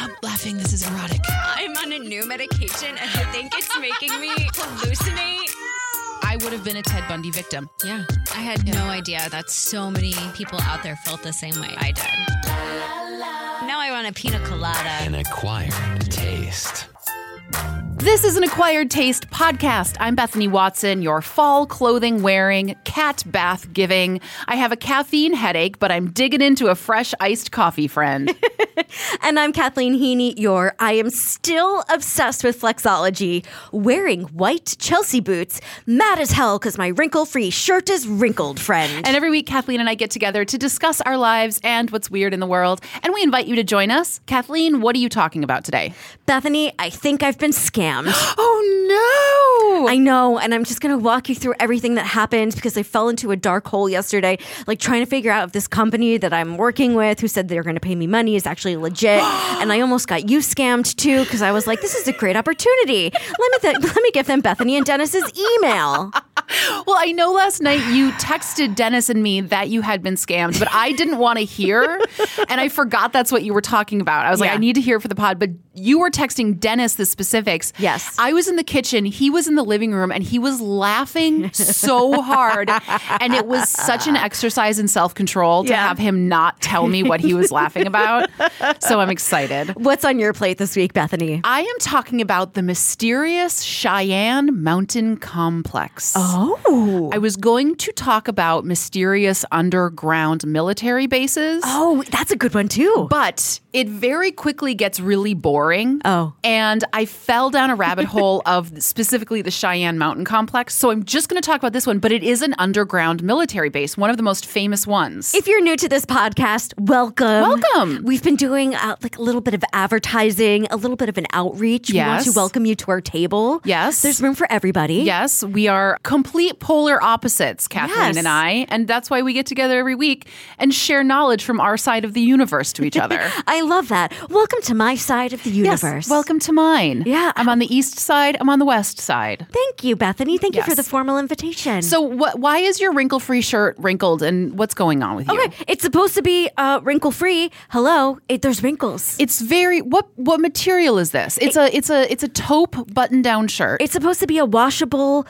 Stop laughing. This is erotic. I'm on a new medication and I think it's making me hallucinate. I would have been a Ted Bundy victim. Yeah. I had no idea that so many people out there felt the same way I did. Now I want a pina colada. An acquired taste. This is an Acquired Taste podcast. I'm Bethany Watson, your fall clothing wearing, cat bath giving. I have a caffeine headache, but I'm digging into a fresh iced coffee friend. And I'm Kathleen Heaney, your I am still obsessed with Flexology, wearing white Chelsea boots, mad as hell because my wrinkle-free shirt is wrinkled friend. And every week, Kathleen and I get together to discuss our lives and what's weird in the world. And we invite you to join us. Kathleen, what are you talking about today? Bethany, I think I've been scammed. Oh, no! I know, and I'm just going to walk you through everything that happened because I fell into a dark hole yesterday, like trying to figure out if this company that I'm working with, who said they're going to pay me money, is actually legit. And I almost got you scammed too because I was like, this is a great opportunity. Let me give them Bethany and Dennis's email. Well, I know last night you texted Dennis and me that you had been scammed, but I didn't want to hear, and I forgot that's what you were talking about. I was like, I need to hear it for the pod, but you were texting Dennis the specifics. Yes. I was in the kitchen, he was in the living room, and he was laughing so hard, and it was such an exercise in self-control to have him not tell me what he was laughing about, so I'm excited. What's on your plate this week, Bethany? I am talking about the mysterious Cheyenne Mountain Complex. Oh. I was going to talk about mysterious underground military bases. Oh, that's a good one too. But it very quickly gets really boring. Oh. And I fell down a rabbit hole of specifically the Cheyenne Mountain Complex. So I'm just going to talk about this one, but it is an underground military base, one of the most famous ones. If you're new to this podcast, welcome. Welcome. We've been doing like a little bit of advertising, a little bit of an outreach. Yes. We want to welcome you to our table. Yes. There's room for everybody. Yes, we are complete polar opposites, Kathleen Yes. and I. And that's why we get together every week and share knowledge from our side of the universe to each other. I love that. Welcome to my side of the universe. Yes, welcome to mine. Yeah. I'm on the east side. I'm on the west side. Thank you, Bethany. Thank you Yes. for the formal invitation. So why is your wrinkle-free shirt wrinkled and what's going on with you? Okay, it's supposed to be wrinkle-free. Hello, there's wrinkles. It's very what material is this? It's a taupe button-down shirt. It's supposed to be a washable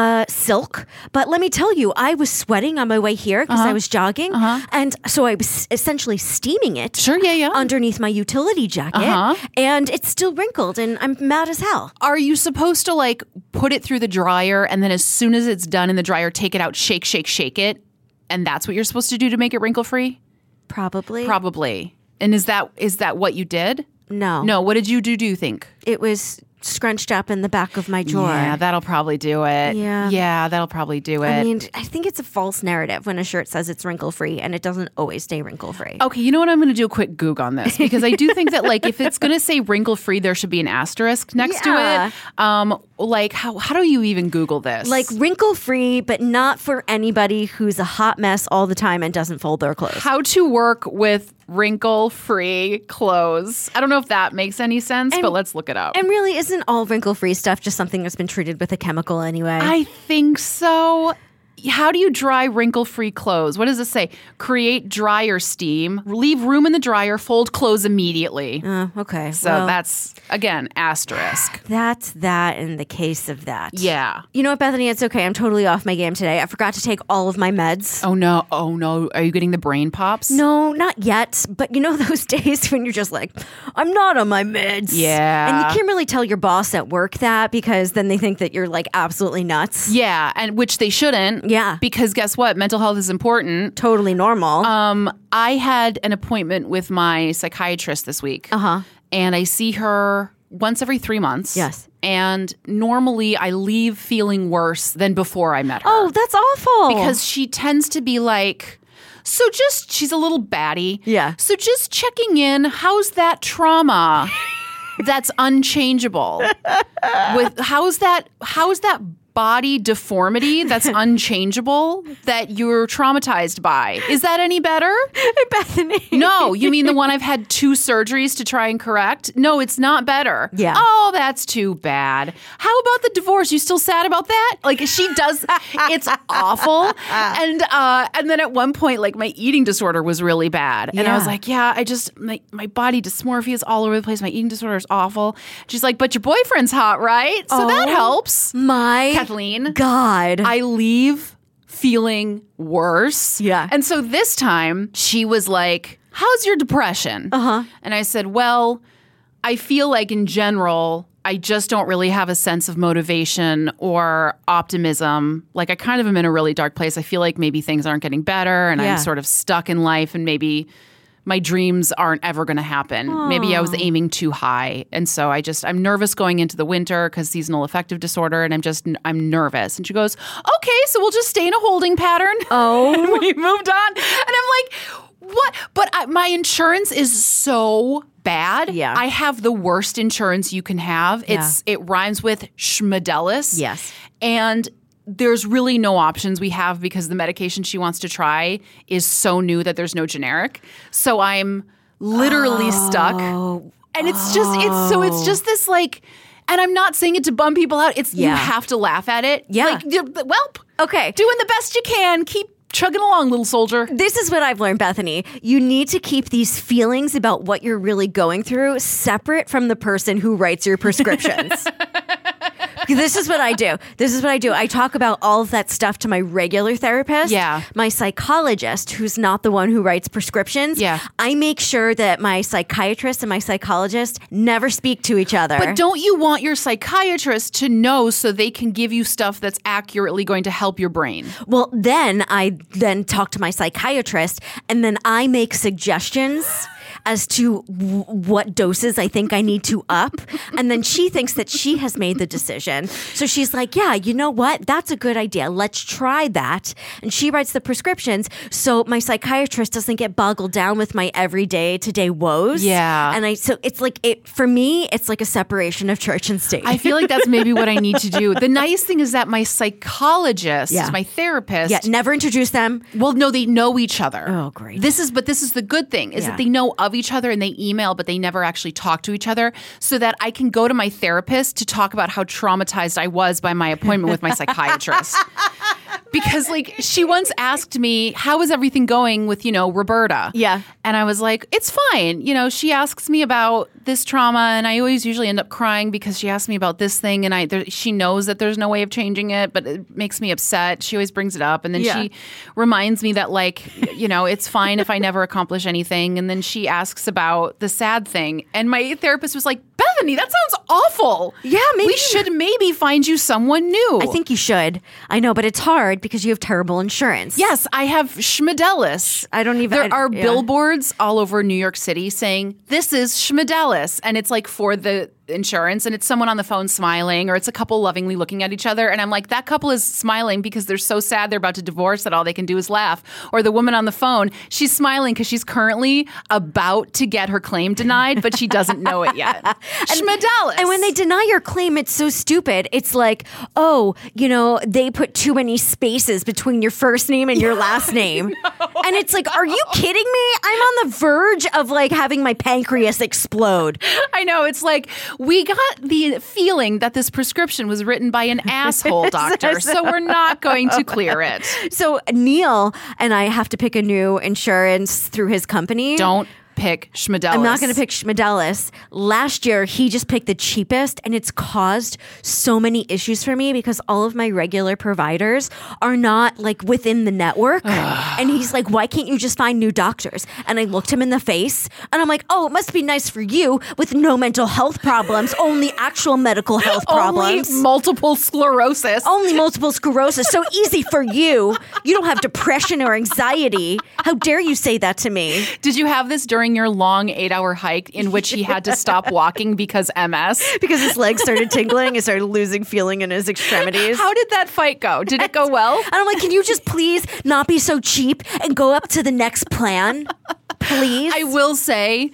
silk, but let me tell you, I was sweating on my way here because I was jogging, and so I was essentially steaming it. Sure, yeah. Underneath my utility jacket, and it's still wrinkled, and I'm mad as hell. Are you supposed to like put it through the dryer and then as soon as it's done in the dryer, take it out, shake it, and that's what you're supposed to do to make it wrinkle-free? Probably. And is that what you did? No. No. What did you do you think? It was scrunched up in the back of my drawer. Yeah, that'll probably do it. Yeah. That'll probably do it. I mean, I think it's a false narrative when a shirt says it's wrinkle-free, and it doesn't always stay wrinkle-free. Okay, you know what? I'm going to do a quick Goog on this because I do think that like if it's going to say wrinkle-free, there should be an asterisk next to it. Like how do you even Google this? Like wrinkle-free, but not for anybody who's a hot mess all the time and doesn't fold their clothes. How to work with wrinkle-free clothes. I don't know if that makes any sense, but let's look it up. And really, isn't all wrinkle-free stuff just something that's been treated with a chemical anyway? I think so. How do you dry wrinkle-free clothes? What does it say? Create dryer steam. Leave room in the dryer. Fold clothes immediately. Okay. So well, that's, again, asterisk. that's that in the case of that. Yeah. You know what, Bethany? It's okay. I'm totally off my game today. I forgot to take all of my meds. Oh, no. Are you getting the brain pops? No, not yet. But you know those days when you're just like, I'm not on my meds. Yeah. And you can't really tell your boss at work that because then they think that you're like absolutely nuts. Yeah, and which they shouldn't. Yeah. Because guess what? Mental health is important. Totally normal. I had an appointment with my psychiatrist this week. And I see her once every 3 months. Yes. And normally I leave feeling worse than before I met her. Oh, that's awful. Because she tends to be like, she's a little batty. Yeah. So just checking in, how's that trauma that's unchangeable? With how's that body deformity that's unchangeable that you're traumatized by. Is that any better? Bethany. No, you mean the one I've had 2 surgeries to try and correct? No, it's not better. Yeah. Oh, that's too bad. How about the divorce? You still sad about that? Like she does, it's awful. And then at one point, like my eating disorder was really bad. And I was like, yeah, I just, my body dysmorphia is all over the place. My eating disorder is awful. She's like, but your boyfriend's hot, right? So that helps. My Kathleen. God. I leave feeling worse. Yeah. And so this time she was like, how's your depression? And I said, well, I feel like in general, I just don't really have a sense of motivation or optimism. Like I kind of am in a really dark place. I feel like maybe things aren't getting better and I'm sort of stuck in life and maybe my dreams aren't ever going to happen. Aww. Maybe I was aiming too high. And so I'm nervous going into the winter because seasonal affective disorder. And I'm nervous. And she goes, okay, so we'll just stay in a holding pattern. Oh. And we moved on. And I'm like, what? But my insurance is so bad. Yeah. I have the worst insurance you can have. It rhymes with Schmedelis. Yes. And there's really no options we have because the medication she wants to try is so new that there's no generic. So I'm literally stuck. And it's just this like, and I'm not saying it to bum people out. It's you have to laugh at it. Yeah. Like, well, okay. Doing the best you can. Keep chugging along, little soldier. This is what I've learned, Bethany. You need to keep these feelings about what you're really going through separate from the person who writes your prescriptions. This is what I do. I talk about all of that stuff to my regular therapist. Yeah. My psychologist, who's not the one who writes prescriptions. Yeah. I make sure that my psychiatrist and my psychologist never speak to each other. But don't you want your psychiatrist to know so they can give you stuff that's accurately going to help your brain? Well, then I talk to my psychiatrist and then I make suggestions as to what doses I think I need to up. And then she thinks that she has made the decision. So she's like, yeah, you know what? That's a good idea. Let's try that. And she writes the prescriptions so my psychiatrist doesn't get boggled down with my everyday today woes. Yeah. And so it's like, for me, it's like a separation of church and state. I feel like that's maybe what I need to do. The nice thing is that my psychologist, my therapist. Yeah, never introduce them. Well, no, they know each other. Oh, great. This is the good thing is that they know of each other and they email, but they never actually talk to each other so that I can go to my therapist to talk about how traumatized I was by my appointment with my psychiatrist. Because like she once asked me, how is everything going with, Roberta? Yeah. And I was like, it's fine. She asks me about this trauma and I always usually end up crying because she asks me about this thing and she knows that there's no way of changing it, but it makes me upset. She always brings it up. And then she reminds me that it's fine if I never accomplish anything. And then she asks about the sad thing. And my therapist was like, Bethany, that sounds awful. Yeah, maybe. We should maybe find you someone new. I think you should. I know, but it's hard because you have terrible insurance. Yes, I have Schmedelis. There are billboards all over New York City saying, this is Schmedelis. And it's like for the insurance and it's someone on the phone smiling or it's a couple lovingly looking at each other. And I'm like, that couple is smiling because they're so sad they're about to divorce that all they can do is laugh. Or the woman on the phone, she's smiling because she's currently about to get her claim denied, but she doesn't know it yet. Schmedelis. And when they deny your claim, it's so stupid. It's like, they put too many spaces between your first name and your last name. And it's like, are you kidding me? I'm on the verge of like having my pancreas explode. I know. It's like, we got the feeling that this prescription was written by an asshole doctor, so we're not going to clear it. So Neil and I have to pick a new insurance through his company. Don't pick Schmedelis. I'm not going to pick Schmedelis. Last year, he just picked the cheapest, and it's caused so many issues for me because all of my regular providers are not like within the network. And he's like, why can't you just find new doctors? And I looked him in the face, and I'm like, oh, it must be nice for you with no mental health problems, only actual medical health problems. Only multiple sclerosis. Only multiple sclerosis. So easy for you. You don't have depression or anxiety. How dare you say that to me? Did you have this during your long 8-hour hike in which he had to stop walking because MS? Because his legs started tingling and started losing feeling in his extremities. How did that fight go? Did it go well? And I'm like, can you just please not be so cheap and go up to the next plan? Please? I will say,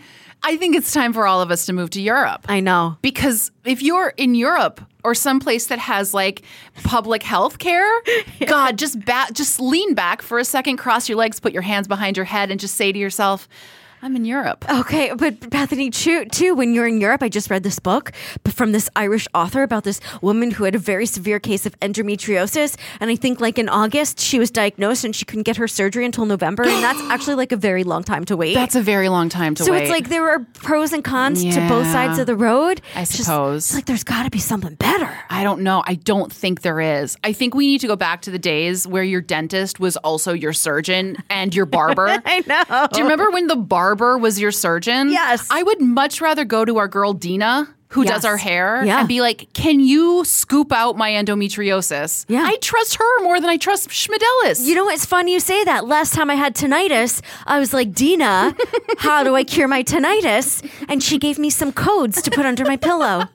I think it's time for all of us to move to Europe. I know. Because if you're in Europe or someplace that has like public health care, God, just lean back for a second, cross your legs, put your hands behind your head, and just say to yourself, I'm in Europe. Okay, but Bethany, too, when you're in Europe, I just read this book from this Irish author about this woman who had a very severe case of endometriosis. And I think like in August, she was diagnosed and she couldn't get her surgery until November. And that's actually like a very long time to wait. That's a very long time to wait. So it's like there are pros and cons to both sides of the road. I suppose. It's like there's got to be something better. I don't know. I don't think there is. I think we need to go back to the days where your dentist was also your surgeon and your barber. I know. Do you remember when the barber was your surgeon? Yes. I would much rather go to our girl Dina, who does our hair, Yeah. and be like, can you scoop out my endometriosis? Yeah. I trust her more than I trust Schmedelis. You know, it's funny you say that. Last time I had tinnitus, I was like, Dina, how do I cure my tinnitus? And she gave me some codes to put under my pillow.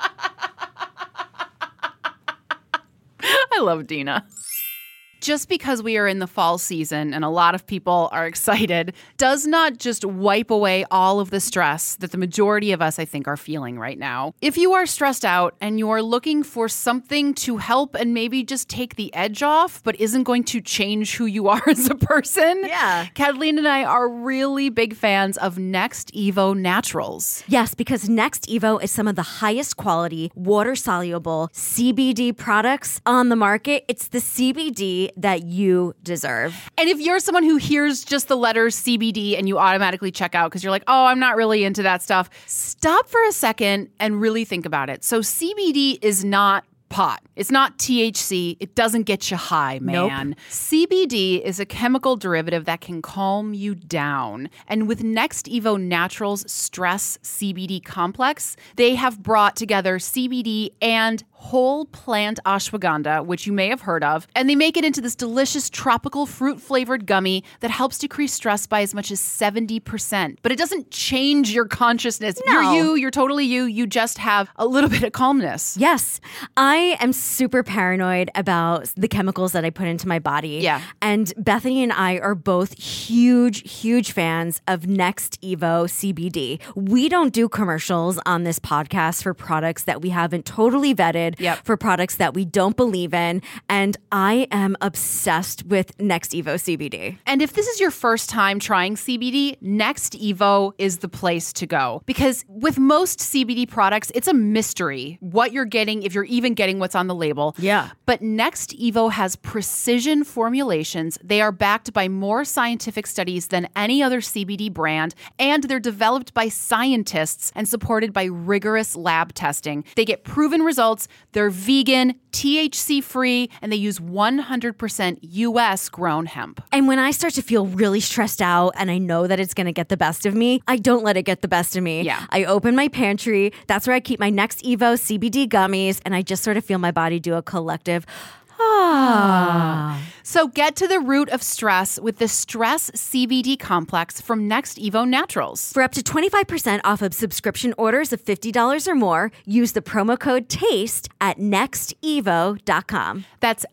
I love Dina. Just because we are in the fall season and a lot of people are excited does not just wipe away all of the stress that the majority of us, I think, are feeling right now. If you are stressed out and you are looking for something to help and maybe just take the edge off, but isn't going to change who you are as a person, Kathleen and I are really big fans of Next Evo Naturals. Yes, because Next Evo is some of the highest quality, water-soluble CBD products on the market. It's the CBD that you deserve. And if you're someone who hears just the letters CBD and you automatically check out because you're like, oh, I'm not really into that stuff, stop for a second and really think about it. So CBD is not pot. It's not THC. It doesn't get you high, man. Nope. CBD is a chemical derivative that can calm you down. And with Next Evo Naturals Stress CBD Complex, they have brought together CBD and whole plant ashwagandha, which you may have heard of, and they make it into this delicious tropical fruit-flavored gummy that helps decrease stress by as much as 70%. But it doesn't change your consciousness. No. You're you. You're totally you. You just have a little bit of calmness. Yes. I am super paranoid about the chemicals that I put into my body. Yeah. And Bethany and I are both huge fans of Next Evo CBD. We don't do commercials on this podcast for products that we haven't totally vetted, for products that we don't believe in. And I am obsessed with Next Evo CBD. And if this is your first time trying CBD, Next Evo is the place to go. Because with most CBD products, it's a mystery what you're getting, if you're even getting what's on the label. Yeah. But Next Evo has precision formulations. They are backed by more scientific studies than any other CBD brand, and they're developed by scientists and supported by rigorous lab testing. They get proven results. They're vegan, THC-free, and they use 100% U.S. grown hemp. And when I start to feel really stressed out and I know that it's going to get the best of me, I don't let it get the best of me. Yeah. I open my pantry. That's where I keep my Next Evo CBD gummies, and I just sort of feel my body do a collective So get to the root of stress with the Stress CBD Complex from Next Evo Naturals. For up to 25% off of subscription orders of $50 or more, use the promo code TASTE at nextevo.com. That's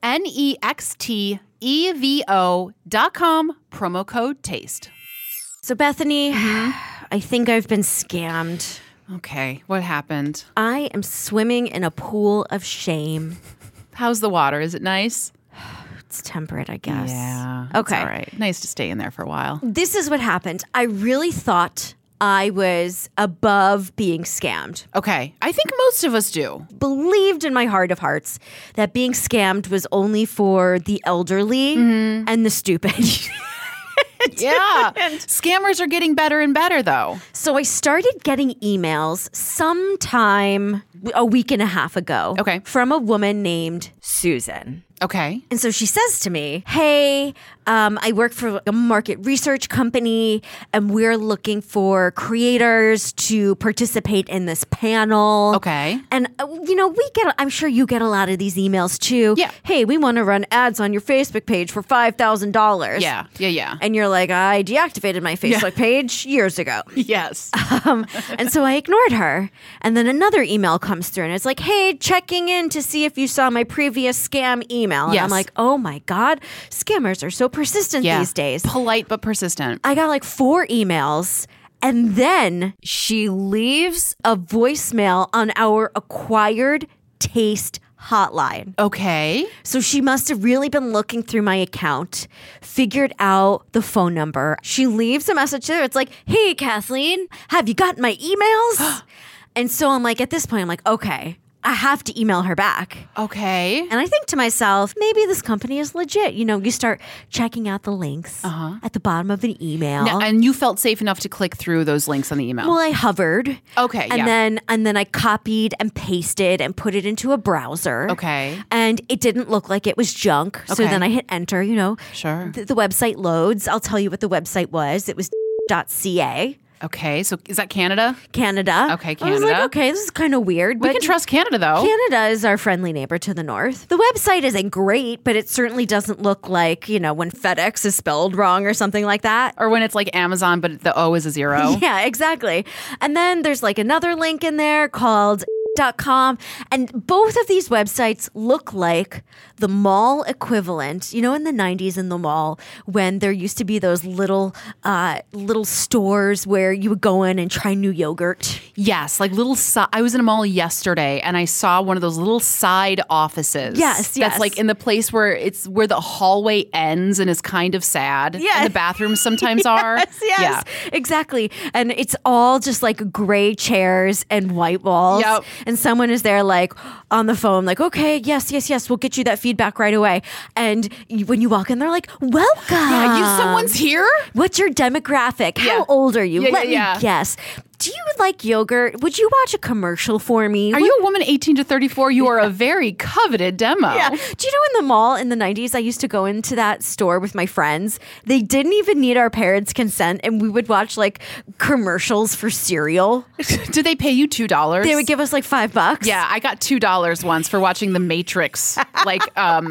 NEXTEVO.com, promo code TASTE. So Bethany, I think I've been scammed. Okay, what happened? I am swimming in a pool of shame. How's the water? Is it nice? It's temperate, I guess. Yeah. Okay. All right. Nice to stay in there for a while. This is what happened. I really thought I was above being scammed. Okay. I think most of us do. Believed in my heart of hearts that being scammed was only for the elderly and the stupid. Yeah. Scammers are getting better and better, though. So I started getting emails sometime a week and a half ago from a woman named Susan. Okay. And so she says to me, hey, I work for a market research company and we're looking for creators to participate in this panel. Okay. And, I'm sure you get a lot of these emails too. Yeah. Hey, we want to run ads on your Facebook page for $5,000. Yeah. And you're like, I deactivated my Facebook page years ago. Yes. And so I ignored her. And then another email comes through and it's like, hey, checking in to see if you saw my previous scam email. And I'm like, oh my God, scammers are so persistent these days. Polite but persistent. I got like 4 emails. And then she leaves a voicemail on our Acquired Taste hotline. Okay. So she must have really been looking through my account, figured out the phone number. She leaves a message there. It's like, hey, Kathleen, have you gotten my emails? And so I'm like, at this point, I'm like, okay, I have to email her back. Okay. And I think to myself, maybe this company is legit. You know, you start checking out the links at the bottom of an email. Now, and you felt safe enough to click through those links on the email? Well, I hovered. Okay, and yeah. then I copied and pasted and put it into a browser. Okay. And it didn't look like it was junk. So Okay. then I hit enter, you know. Sure. The website loads. I'll tell you what the website was. It was .ca. Okay. So is that Canada? Canada. Okay, I was like, Canada. okay, this is kind of weird. We but can trust Canada, though. Canada is our friendly neighbor to the north. The website isn't great, but it certainly doesn't look like, you know, when FedEx is spelled wrong or something like that. Or when it's like Amazon, but the O is a 0. Yeah, exactly. And then there's like another link in there called .com, and both of these websites look like the mall equivalent. You know, in the 90s in the mall, when there used to be those little stores where you would go in and try new yogurt. Yes, like little. I was in a mall yesterday, and I saw one of those little side offices. Yes. That's like in the place where it's where the hallway ends and is kind of sad. Yes. And the bathrooms sometimes are. Yes, Yeah. exactly. And it's all just like gray chairs and white walls. Yep. And someone is there like on the phone, like, okay, yes, we'll get you that feedback right away. And when you walk in, they're like, welcome. Yeah, someone's here? What's your demographic? Yeah. How old are you? Yeah, Let yeah. me guess. Do you like yogurt? Would you watch a commercial for me? Are you a woman 18 to 34? You are a very coveted demo. Yeah. Do you know in the mall in the 90s, I used to go into that store with my friends. They didn't even need our parents' consent, and we would watch like commercials for cereal. Did they pay you $2? They would give us like $5. Yeah, I got $2 once for watching The Matrix, like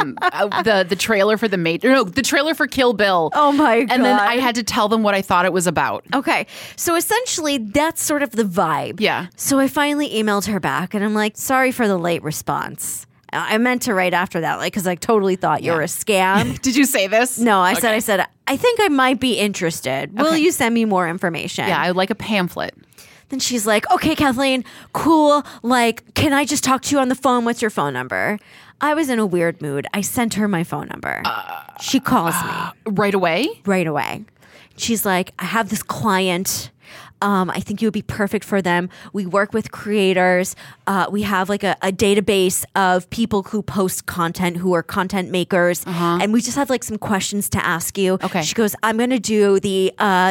the trailer for the trailer for Kill Bill. Oh my God. And then I had to tell them what I thought it was about. Okay. So essentially, that's sort of the vibe. Yeah. So I finally emailed her back, and I'm like, sorry for the late response. I meant to write after that, like, because I totally thought you were a scam. Did you say this? No, I said, I think I might be interested. Will you send me more information? Yeah, I would like a pamphlet. Then she's like, okay, Kathleen, cool. Like, can I just talk to you on the phone? What's your phone number? I was in a weird mood. I sent her my phone number. She calls me Right away? right away. She's like, I have this client. I think you would be perfect for them. We work with creators. We have like a database of people who post content, who are content makers. And we just have like some questions to ask you. Okay. She goes, I'm going to do the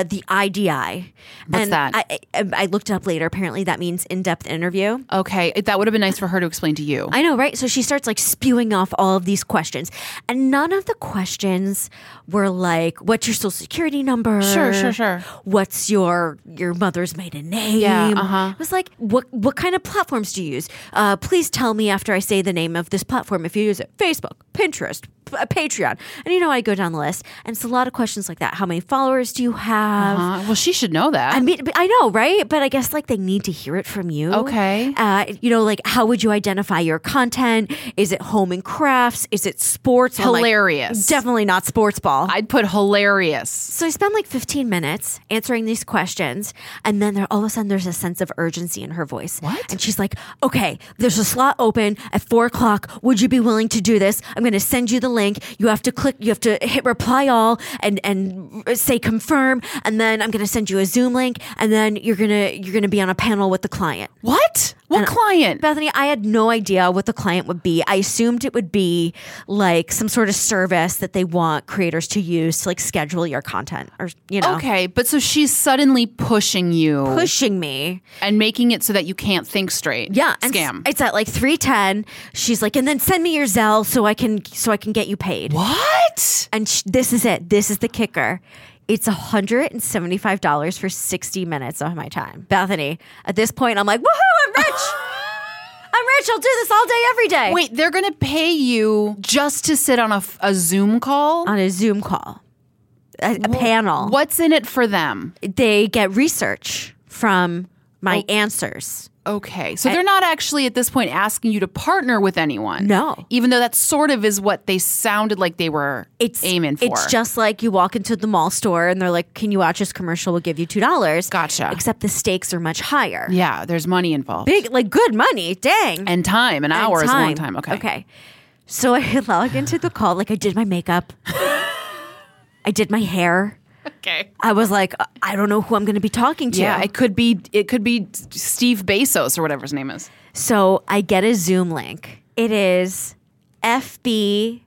IDI. What's that? I looked it up later. Apparently that means in-depth interview. Okay, that would have been nice for her to explain to you. I know, right? So she starts like spewing off all of these questions. And none of the questions were like, what's your social security number? Sure. What's your mother's maiden name? Yeah, It was like, what kind of platforms do you use? Please tell me after I say the name of this platform if you use it. Facebook, Pinterest, Patreon. And you know, I go down the list, and it's a lot of questions like that. How many followers do you have? Well, she should know that. I mean, I know, right? But I guess like they need to hear it from you. Okay. You know, like how would you identify your content? Is it home and crafts? Is it sports? I'm like, Hilarious. definitely not sports ball. I'd put hilarious. So I spend like 15 minutes answering these questions, and then all of a sudden there's a sense of urgency in her voice. What? And she's like, okay, there's a slot open at 4:00. Would you be willing to do this? I'm going to send you the link. You have to hit reply all and say confirm, and then I'm going to send you a Zoom link, and then you're going to be on a panel with the client. What? What client? Bethany, I had no idea what the client would be. I assumed it would be like some sort of service that they want creators to use to like schedule your content, or you know. Okay, but so she's suddenly pushing you. Pushing me. And making it so that you can't think straight. Yeah. And Scam. It's at like 3:10. She's like, and then send me your Zelle so I can get you paid. What? And this is it. This is the kicker. It's $175 for 60 minutes of my time. Bethany, at this point, I'm like, woohoo, I'm rich. I'm rich. I'll do this all day, every day. Wait, they're going to pay you just to sit on a Zoom call? On a Zoom call, a panel. What's in it for them? They get research from my answers. Okay. So they're not actually at this point asking you to partner with anyone. No. Even though that sort of is what they sounded like they were aiming for. It's just like you walk into the mall store and they're like, can you watch this commercial? We'll give you $2. Gotcha. Except the stakes are much higher. Yeah, there's money involved. Big, like good money. Dang. And time. An hour is a long time. Okay. Okay. So I log into the call. Like I did my makeup. I did my hair. Okay. I was like, I don't know who I'm going to be talking to. Yeah, it could be Steve Bezos or whatever his name is. So I get a Zoom link. It is fb.zoom.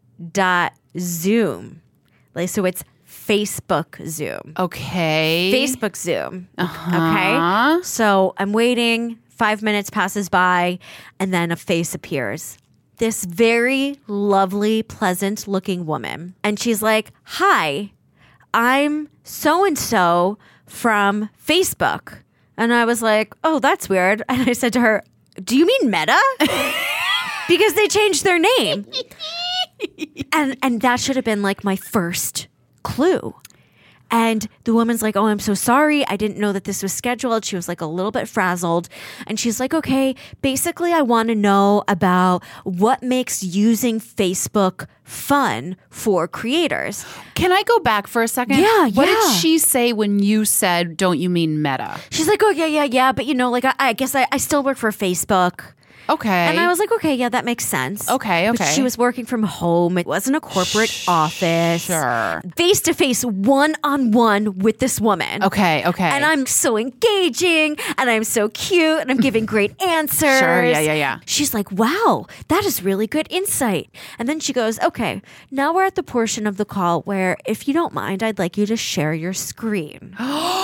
Like, so it's Facebook Zoom. Okay. Facebook Zoom. Okay. So I'm waiting. 5 minutes passes by, and then a face appears. This very lovely, pleasant looking woman. And she's like, hi, I'm so-and-so from Facebook. And I was like, oh, that's weird. And I said to her, do you mean Meta? Because they changed their name. And that should have been like my first clue. And the woman's like, oh, I'm so sorry. I didn't know that this was scheduled. She was like a little bit frazzled. And she's like, okay, basically I want to know about what makes using Facebook fun for creators. Can I go back for a second? Yeah, What yeah. did she say when you said, don't you mean Meta? She's like, oh, yeah. But, you know, like, I guess I still work for Facebook. Okay. And I was like, okay, yeah, that makes sense. Okay. But she was working from home. It wasn't a corporate office. Sure. Face-to-face, one-on-one with this woman. Okay. And I'm so engaging and I'm so cute and I'm giving great answers. Sure, yeah. She's like, wow, that is really good insight. And then she goes, okay, now we're at the portion of the call where, if you don't mind, I'd like you to share your screen.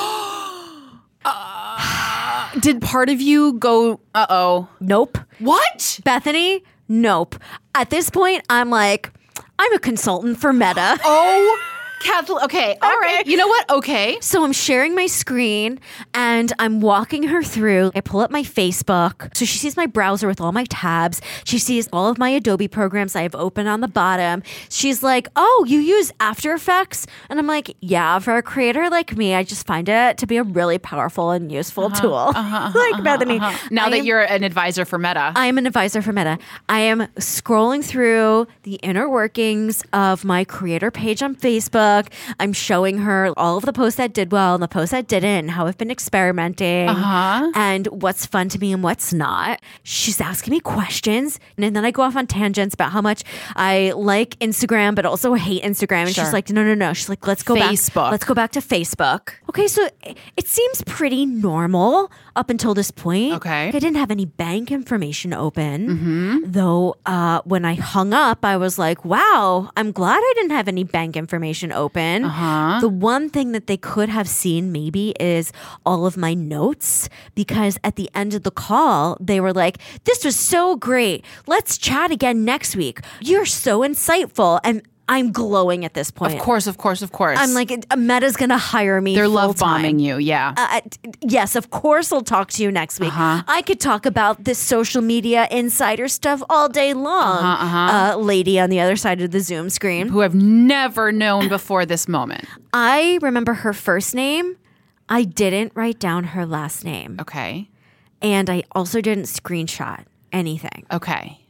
Did part of you go, uh-oh? Nope. What? Bethany, nope. At this point, I'm like, I'm a consultant for Meta. Oh, Kathleen. Okay. All right. You know what? Okay. So I'm sharing my screen and I'm walking her through. I pull up my Facebook. So she sees my browser with all my tabs. She sees all of my Adobe programs I have open on the bottom. She's like, oh, you use After Effects? And I'm like, yeah, for a creator like me, I just find it to be a really powerful and useful tool. Like Bethany. Now that you're an advisor for Meta. I am an advisor for Meta. I am scrolling through the inner workings of my creator page on Facebook. I'm showing her all of the posts that did well and the posts that didn't, and how I've been experimenting and what's fun to me and what's not. She's asking me questions, and then I go off on tangents about how much I like Instagram but also hate Instagram. And she's like, no. She's like, let's go Facebook. back. Let's go back to Facebook. Okay, so it seems pretty normal up until this point. Okay. I didn't have any bank information open. Though when I hung up, I was like, wow, I'm glad I didn't have any bank information open. The one thing that they could have seen maybe is all of my notes, because at the end of the call, they were like, this was so great. Let's chat again next week. You're so insightful. And I'm glowing at this point. Of course. I'm like, Meta's going to hire me. They're full-time. love bombing you. Yeah. Yes, of course I'll talk to you next week. I could talk about this social media insider stuff all day long. Lady on the other side of the Zoom screen. Who I've never known before this moment. I remember her first name. I didn't write down her last name. Okay. And I also didn't screenshot anything. Okay.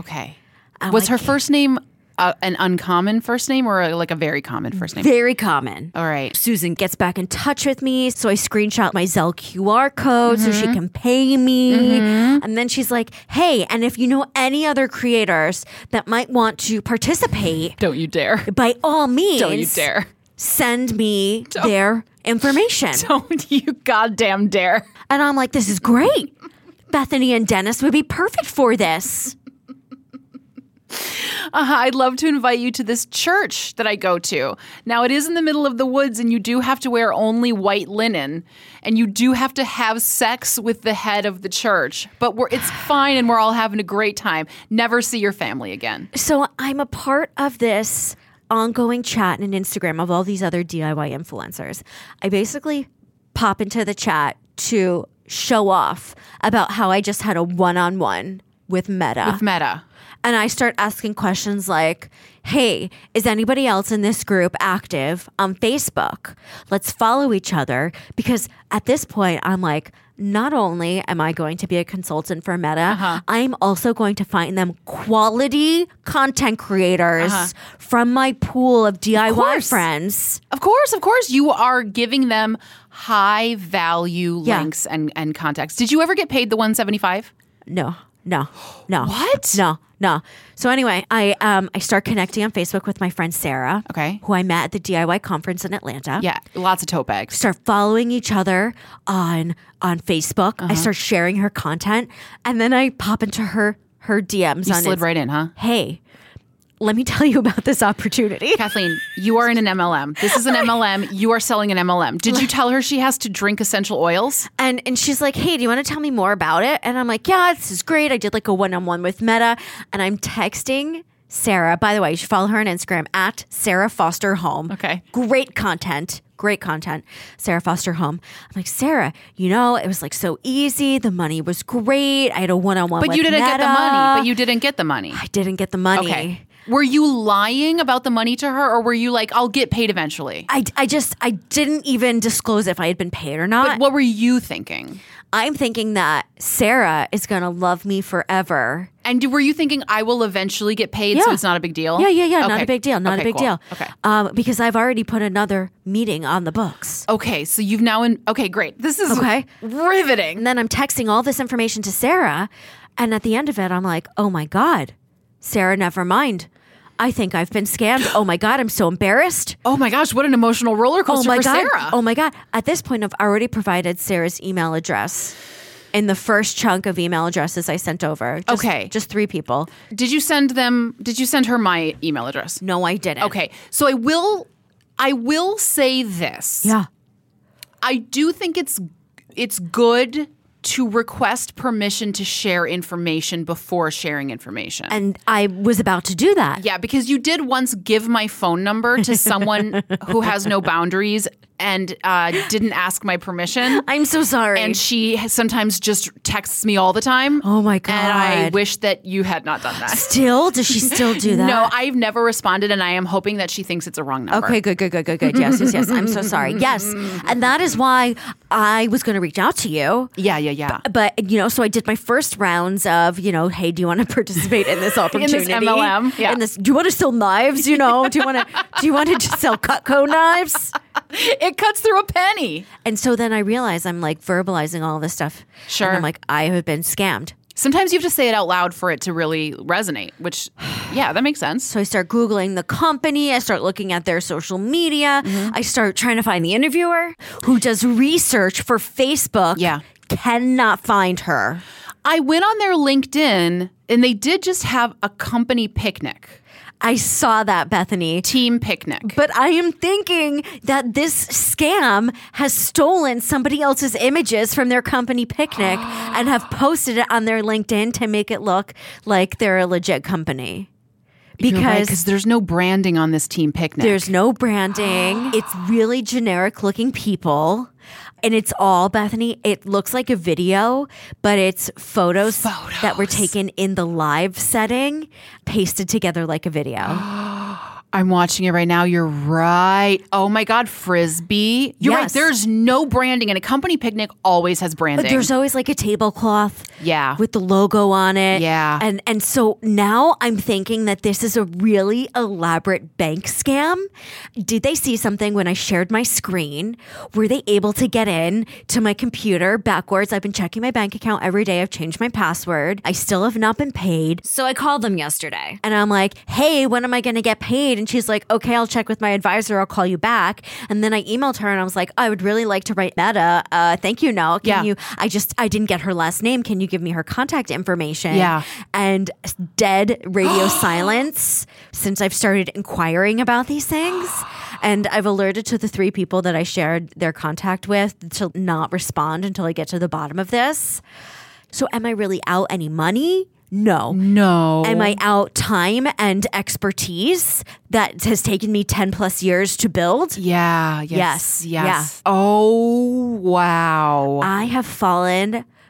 I'm Was like, her first name an uncommon first name or like a very common first name? Very common. All right. Susan gets back in touch with me. So I screenshot my Zelle QR code so she can pay me. And then she's like, hey, and if you know any other creators that might want to participate, Don't you dare. by all means, Don't you dare. send me their information. Don't you goddamn dare. And I'm like, this is great. Bethany and Dennis would be perfect for this. I'd love to invite you to this church that I go to. Now, it is in the middle of the woods, and you do have to wear only white linen, and you do have to have sex with the head of the church. But it's fine, and we're all having a great time. Never see your family again. So I'm a part of this ongoing chat and Instagram of all these other DIY influencers. I basically pop into the chat to show off about how I just had a one-on-one with Meta. With Meta. And I start asking questions like, hey, is anybody else in this group active on Facebook? Let's follow each other. Because at this point, I'm like, not only am I going to be a consultant for Meta, I'm also going to find them quality content creators from my pool of DIY friends. Of course. You are giving them high value links and contacts. Did you ever get paid the $175? No. What? No. So anyway, I start connecting on Facebook with my friend Sarah, who I met at the DIY conference in Atlanta. Yeah, lots of tote bags. Start following each other on Facebook. I start sharing her content, and then I pop into her DMs. You slid right in, huh? Hey, let me tell you about this opportunity. Kathleen, you are in an MLM. This is an MLM. You are selling an MLM. Did you tell her she has to drink essential oils? And she's like, hey, do you want to tell me more about it? And I'm like, yeah, this is great. I did like a one-on-one with Meta. And I'm texting Sarah. By the way, you should follow her on Instagram at Sarah Foster Home. Okay. Great content. Sarah Foster Home. I'm like, Sarah, it was like so easy. The money was great. I had a one-on-one with But you didn't Meta. get the money. But you didn't get the money. I didn't get the money. Okay. Were you lying about the money to her, or were you like, I'll get paid eventually? I didn't even disclose if I had been paid or not. But what were you thinking? I'm thinking that Sarah is going to love me forever. And were you thinking I will eventually get paid, so it's not a big deal? Yeah. Okay. Not a big deal. Not a big deal. Okay. Because I've already put another meeting on the books. Okay, so you've now okay, great. This is riveting. And then I'm texting all this information to Sarah, and at the end of it, I'm like, oh my God, Sarah, never mind. I think I've been scammed. Oh my God, I'm so embarrassed. Oh my gosh, what an emotional roller coaster for Sarah. Oh my God. At this point, I've already provided Sarah's email address in the first chunk of email addresses I sent over. Just 3 people. Did you send her my email address? No, I didn't. Okay. So I will say this. Yeah. I do think it's good to request permission to share information before sharing information. And I was about to do that. Yeah, because you did once give my phone number to someone who has no boundaries and didn't ask my permission. I'm so sorry. And she sometimes just texts me all the time. Oh my God. And I wish that you had not done that. Still? Does she still do that? No, I've never responded, and I am hoping that she thinks it's a wrong number. Okay, good. Yes. I'm so sorry. Yes. And that is why I was going to reach out to you. Yeah. But so I did my first rounds of, hey, do you want to participate in this opportunity? In this MLM? Yeah. Do you want to sell knives? Do you want to just sell Cutco knives? It cuts through a penny. And so then I realize I'm like verbalizing all this stuff. Sure. And I'm like, I have been scammed. Sometimes you have to say it out loud for it to really resonate, which, yeah, that makes sense. So I start Googling the company. I start looking at their social media. I start trying to find the interviewer who does research for Facebook. Yeah. Cannot find her. I went on their LinkedIn, and they did just have a company picnic. I saw that, Bethany. Team picnic. But I am thinking that this scam has stolen somebody else's images from their company picnic and have posted it on their LinkedIn to make it look like they're a legit company. Because there's no branding on this team picnic. There's no branding. It's really generic looking people. And it's all, Bethany, it looks like a video, but it's photos that were taken in the live setting, pasted together like a video. I'm watching it right now. You're right. Oh my God, Frisbee. You're right. There's no branding, and a company picnic always has branding. But there's always like a tablecloth with the logo on it. Yeah. And so now I'm thinking that this is a really elaborate bank scam. Did they see something when I shared my screen? Were they able to get in to my computer backwards? I've been checking my bank account every day. I've changed my password. I still have not been paid. So I called them yesterday. And I'm like, hey, when am I going to get paid? And she's like, okay, I'll check with my advisor. I'll call you back. And then I emailed her and I was like, I would really like to write Meta. Thank you, Nell. I didn't get her last name. Can you give me her contact information? Yeah. And dead radio silence since I've started inquiring about these things. And I've alerted to the 3 people that I shared their contact with to not respond until I get to the bottom of this. So am I really out any money? No. Am I out time and expertise that has taken me 10 plus years to build? Yeah. Yes. Oh, wow. I have fallen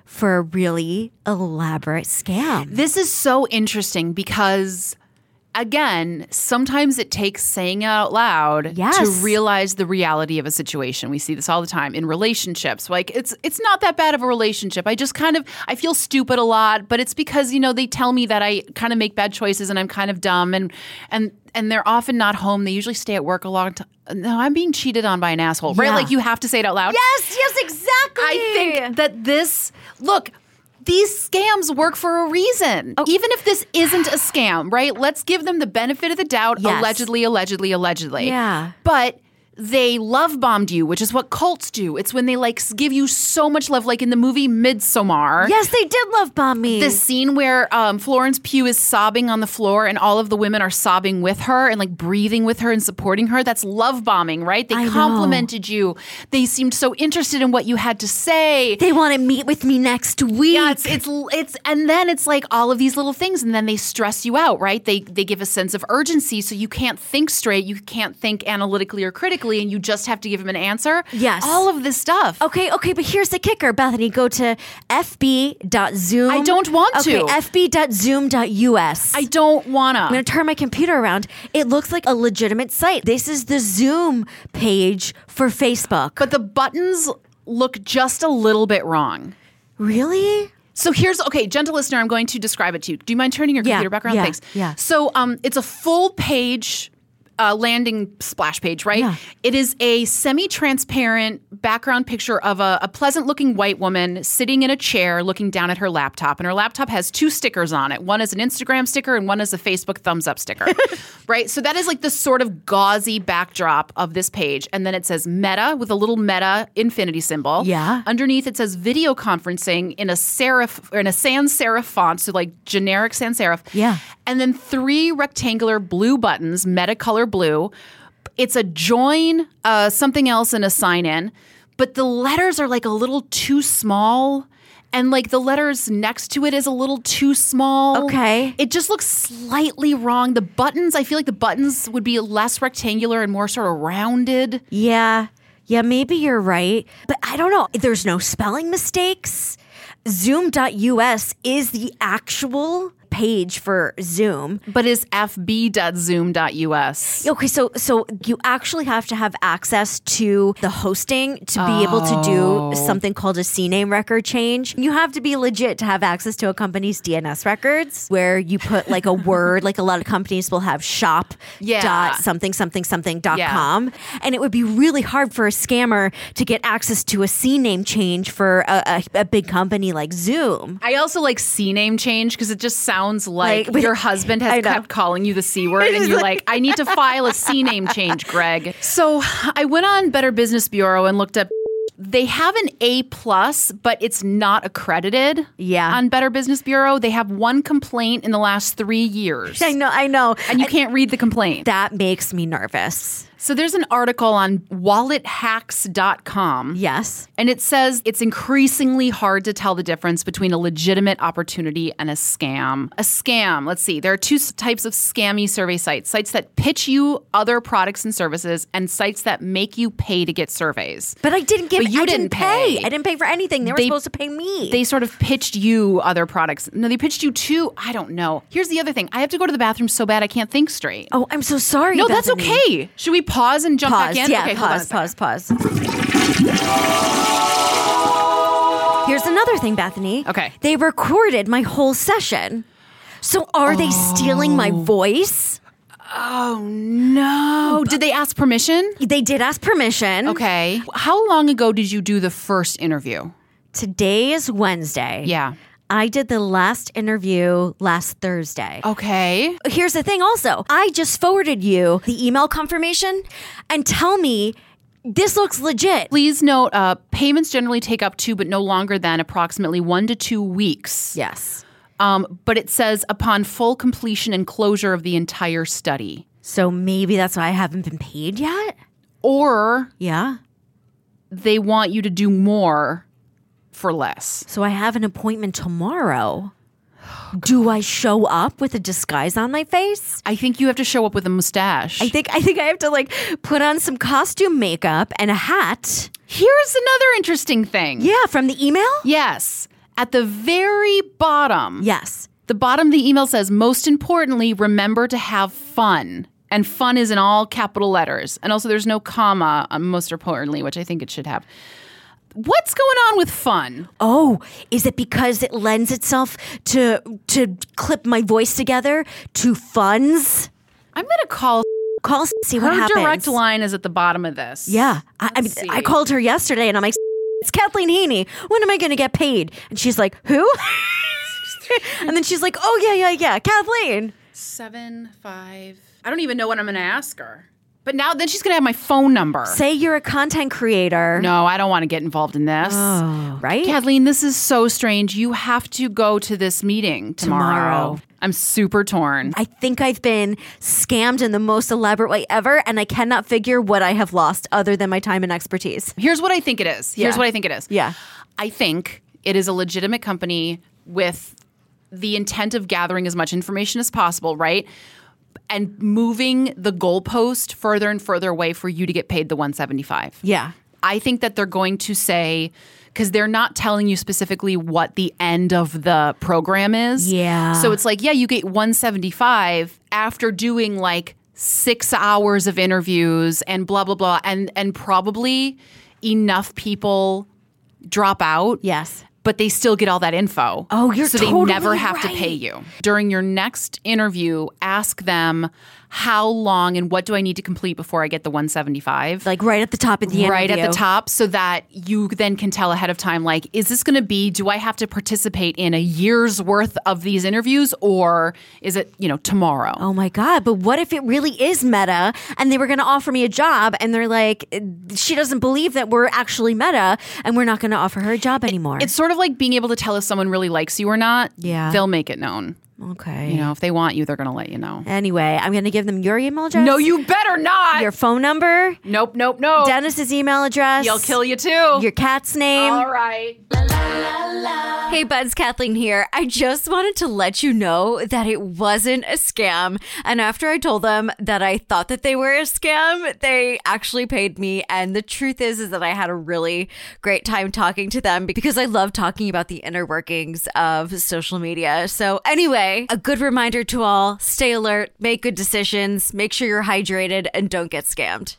for a really elaborate scam. This is so interesting because, again, sometimes it takes saying it out loud to realize the reality of a situation. We see this all the time in relationships. Like, it's not that bad of a relationship. I feel stupid a lot, but it's because, they tell me that I kind of make bad choices and I'm kind of dumb and they're often not home. They usually stay at work a long time. No, I'm being cheated on by an asshole, right? Like, you have to say it out loud. Yes, exactly. I think that these scams work for a reason. Oh. Even if this isn't a scam, right? Let's give them the benefit of the doubt. Yes. Allegedly. Yeah. But they love bombed you, which is what cults do. It's when they give you so much love, like in the movie Midsommar. Yes, they did love bomb me. The scene where Florence Pugh is sobbing on the floor and all of the women are sobbing with her and breathing with her and supporting her. That's love bombing, right? They complimented you. They seemed so interested in what you had to say. They want to meet with me next week. Yeah, it's and then it's all of these little things, and then they stress you out, right? They give a sense of urgency, so you can't think straight, you can't think analytically or critically. And you just have to give him an answer. Yes. All of this stuff. Okay, but here's the kicker, Bethany. Go to fb.zoom. I don't want to. Okay, fb.zoom.us. I don't want to. I'm going to turn my computer around. It looks like a legitimate site. This is the Zoom page for Facebook. But the buttons look just a little bit wrong. Really? So gentle listener, I'm going to describe it to you. Do you mind turning your computer back around? Yeah, Thanks. Yeah. So it's a full page landing splash page, right? Yeah. It is a semi-transparent background picture of a pleasant-looking white woman sitting in a chair looking down at her laptop. And her laptop has two stickers on it. One is an Instagram sticker and one is a Facebook thumbs-up sticker, right? So that is the sort of gauzy backdrop of this page. And then it says Meta with a little Meta infinity symbol. Yeah. Underneath it says video conferencing in a sans serif font, so generic sans serif. Yeah. And then 3 rectangular blue buttons, Meta color blue. It's a join, something else, and a sign in. But the letters are a little too small. And the letters next to it is a little too small. Okay. It just looks slightly wrong. The buttons, I feel like the buttons would be less rectangular and more sort of rounded. Yeah, maybe you're right. But I don't know. There's no spelling mistakes. Zoom.us is the actual page for Zoom. But is fb.zoom.us. Okay, so you actually have to have access to the hosting to be able to do something called a CNAME record change. You have to be legit to have access to a company's DNS records where you put a word, a lot of companies will have shop.something.com. And it would be really hard for a scammer to get access to a CNAME change for a big company like Zoom. I also like CNAME change because it just sounds like your husband has kept calling you the C word and you're I need to file a CNAME change, Greg. So I went on Better Business Bureau and looked up. They have an A+, but it's not accredited on Better Business Bureau. They have 1 complaint in the last 3 years. I know. And you can't read the complaint. That makes me nervous. So there's an article on wallethacks.com. Yes. And it says it's increasingly hard to tell the difference between a legitimate opportunity and a scam. A scam, let's see, there are 2 types of scammy survey sites. Sites that pitch you other products and services and sites that make you pay to get surveys. But I didn't pay. I didn't pay for anything. They were supposed to pay me. They sort of pitched you other products. No, they pitched you too. I don't know. Here's the other thing. I have to go to the bathroom so bad I can't think straight. Oh, I'm so sorry, No, Bethany. that's okay. Should we pause and jump back in? Yeah, okay, pause. Here's another thing, Bethany. Okay. They recorded my whole session. So are they stealing my voice? Oh, no. Did they ask permission? They did ask permission. Okay. How long ago did you do the first interview? Today is Wednesday. Yeah. I did the last interview last Thursday. Okay. Here's the thing also. I just forwarded you the email confirmation and tell me this looks legit. Please note, payments generally take up to, but no longer than approximately 1 to 2 weeks. Yes. But it says upon full completion and closure of the entire study. So maybe that's why I haven't been paid yet? Or yeah, they want you to do more for less. So I have an appointment tomorrow. Do I show up with a disguise on my face? I think you have to show up with a mustache. I think I have to put on some costume makeup and a hat. Here's another interesting thing. Yeah, from the email? Yes. At the very bottom, Yes. the bottom of the email says, most importantly, remember to have fun. And fun is in all capital letters. And also there's no comma, most importantly, which I think it should have. What's going on with fun? Oh, is it because it lends itself to clip my voice together to funds? I'm going to call. Call, see what Her happens. direct line is at the bottom of this. Yeah. I mean, see. I called her yesterday and I'm like, it's Kathleen Heaney. When am I going to get paid? And she's like, who? And then she's like, oh, yeah, Kathleen. 7-5. I don't even know what I'm going to ask her. But now then she's going to have my phone number. Say you're a content creator. No, I don't want to get involved in this. Right? Kathleen, this is so strange. You have to go to this meeting tomorrow. I'm super torn. I think I've been scammed in the most elaborate way ever, and I cannot figure what I have lost other than my time and expertise. Here's what I think it is. Yeah. Yeah. I think it is a legitimate company with the intent of gathering as much information as possible, right? And moving the goalpost further and further away for you to get paid the $175. Yeah. I think that they're going to say, because they're not telling you specifically what the end of the program is. Yeah. So it's like, yeah, you get $175 after doing like 6 hours of interviews and blah, blah, blah. And probably enough people drop out. Yes. But they still get all that info. Oh, you're so totally they never have to right. pay you. During your next interview, ask them how long and what do I need to complete before I get the $175. Like right at the top of the interview. Right at the top, so that you then can tell ahead of time, like, is this going to be, do I have to participate in a year's worth of these interviews, or is it, tomorrow? Oh my God, but what if it really is Meta and they were going to offer me a job and they're like, she doesn't believe that we're actually Meta and we're not going to offer her a job anymore. It's sort of like being able to tell if someone really likes you or not. Yeah. They'll make it known. Okay. If they want you, they're going to let you know. Anyway, I'm going to give them your email address. No, you better not. Your phone number. Nope. Dennis's email address. He'll kill you too. Your cat's name. All right. Hey buds, Kathleen here. I just wanted to let you know that it wasn't a scam. And after I told them that I thought that they were a scam, they actually paid me. And the truth is that I had a really great time talking to them because I love talking about the inner workings of social media. So anyway, a good reminder to all, stay alert, make good decisions, make sure you're hydrated, and don't get scammed.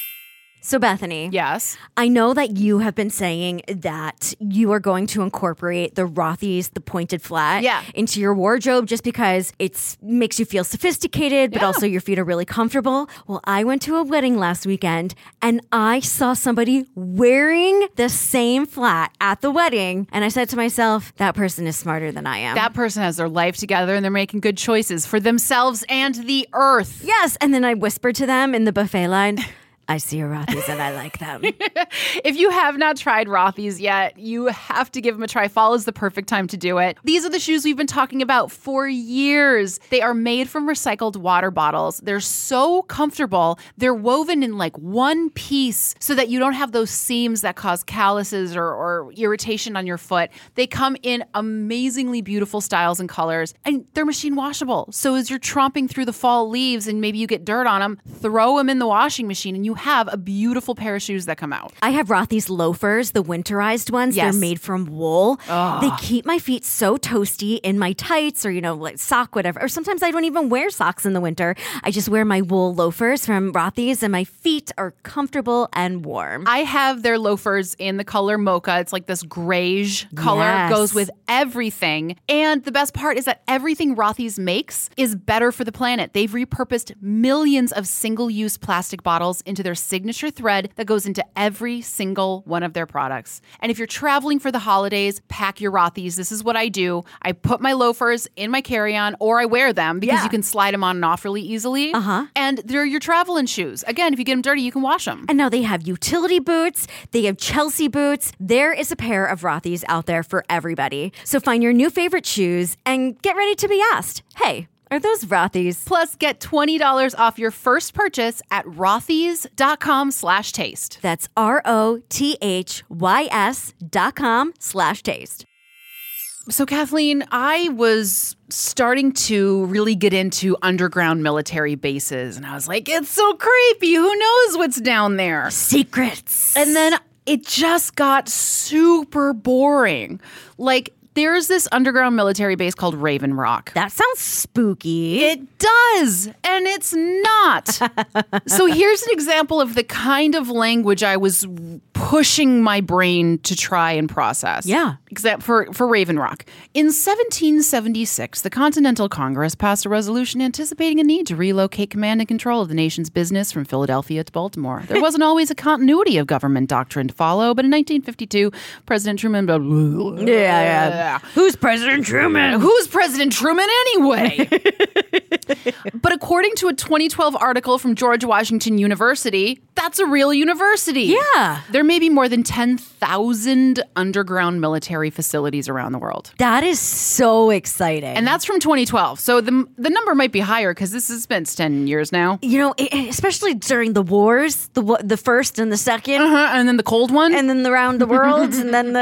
So Bethany. Yes. I know that you have been saying that you are going to incorporate the Rothy's, the pointed flat, into your wardrobe just because it makes you feel sophisticated, but also your feet are really comfortable. Well, I went to a wedding last weekend and I saw somebody wearing the same flat at the wedding. And I said to myself, that person is smarter than I am. That person has their life together and they're making good choices for themselves and the earth. Yes. And then I whispered to them in the buffet line, I see your Rothy's and I like them. If you have not tried Rothy's yet, you have to give them a try. Fall is the perfect time to do it. These are the shoes we've been talking about for years. They are made from recycled water bottles. They're so comfortable. They're woven in like one piece so that you don't have those seams that cause calluses or irritation on your foot. They come in amazingly beautiful styles and colors, and they're machine washable. So as you're tromping through the fall leaves and maybe you get dirt on them, throw them in the washing machine and you have a beautiful pair of shoes that come out. I have Rothy's loafers, the winterized ones. Yes. They're made from wool. They keep my feet so toasty in my tights or, like sock, whatever. Or sometimes I don't even wear socks in the winter. I just wear my wool loafers from Rothy's and my feet are comfortable and warm. I have their loafers in the color mocha. It's like this grayish color. Yes. Goes with everything. And the best part is that everything Rothy's makes is better for the planet. They've repurposed millions of single-use plastic bottles into their signature thread that goes into every single one of their products. And if you're traveling for the holidays, pack your Rothy's. This is what I do. I put my loafers in my carry-on or I wear them because you can slide them on and off really easily. And they're your traveling shoes. Again, if you get them dirty, you can wash them. And now they have utility boots. They have Chelsea boots. There is a pair of Rothy's out there for everybody. So find your new favorite shoes and get ready to be asked, hey, are those Rothy's? Plus, get $20 off your first purchase at rothys.com/taste. That's ROTHYS.com/taste. So, Kathleen, I was starting to really get into underground military bases, and I was like, it's so creepy. Who knows what's down there? Secrets. And then it just got super boring. Like, there's this underground military base called Raven Rock. That sounds spooky. It does, and it's not. So here's an example of the kind of language I was pushing my brain to try and process. Yeah. Except for Raven Rock. In 1776, the Continental Congress passed a resolution anticipating a need to relocate command and control of the nation's business from Philadelphia to Baltimore. There wasn't always a continuity of government doctrine to follow, but in 1952, President Truman... Yeah. Who's President Truman? Who's President Truman anyway? But according to a 2012 article from George Washington University, that's a real university. Yeah. There may be more than 10,000 underground military facilities around the world. That is so exciting. And that's from 2012. So the number might be higher because this has been 10 years now. You know, especially during the wars, the first and the second. And then the cold one. And then around the world, and then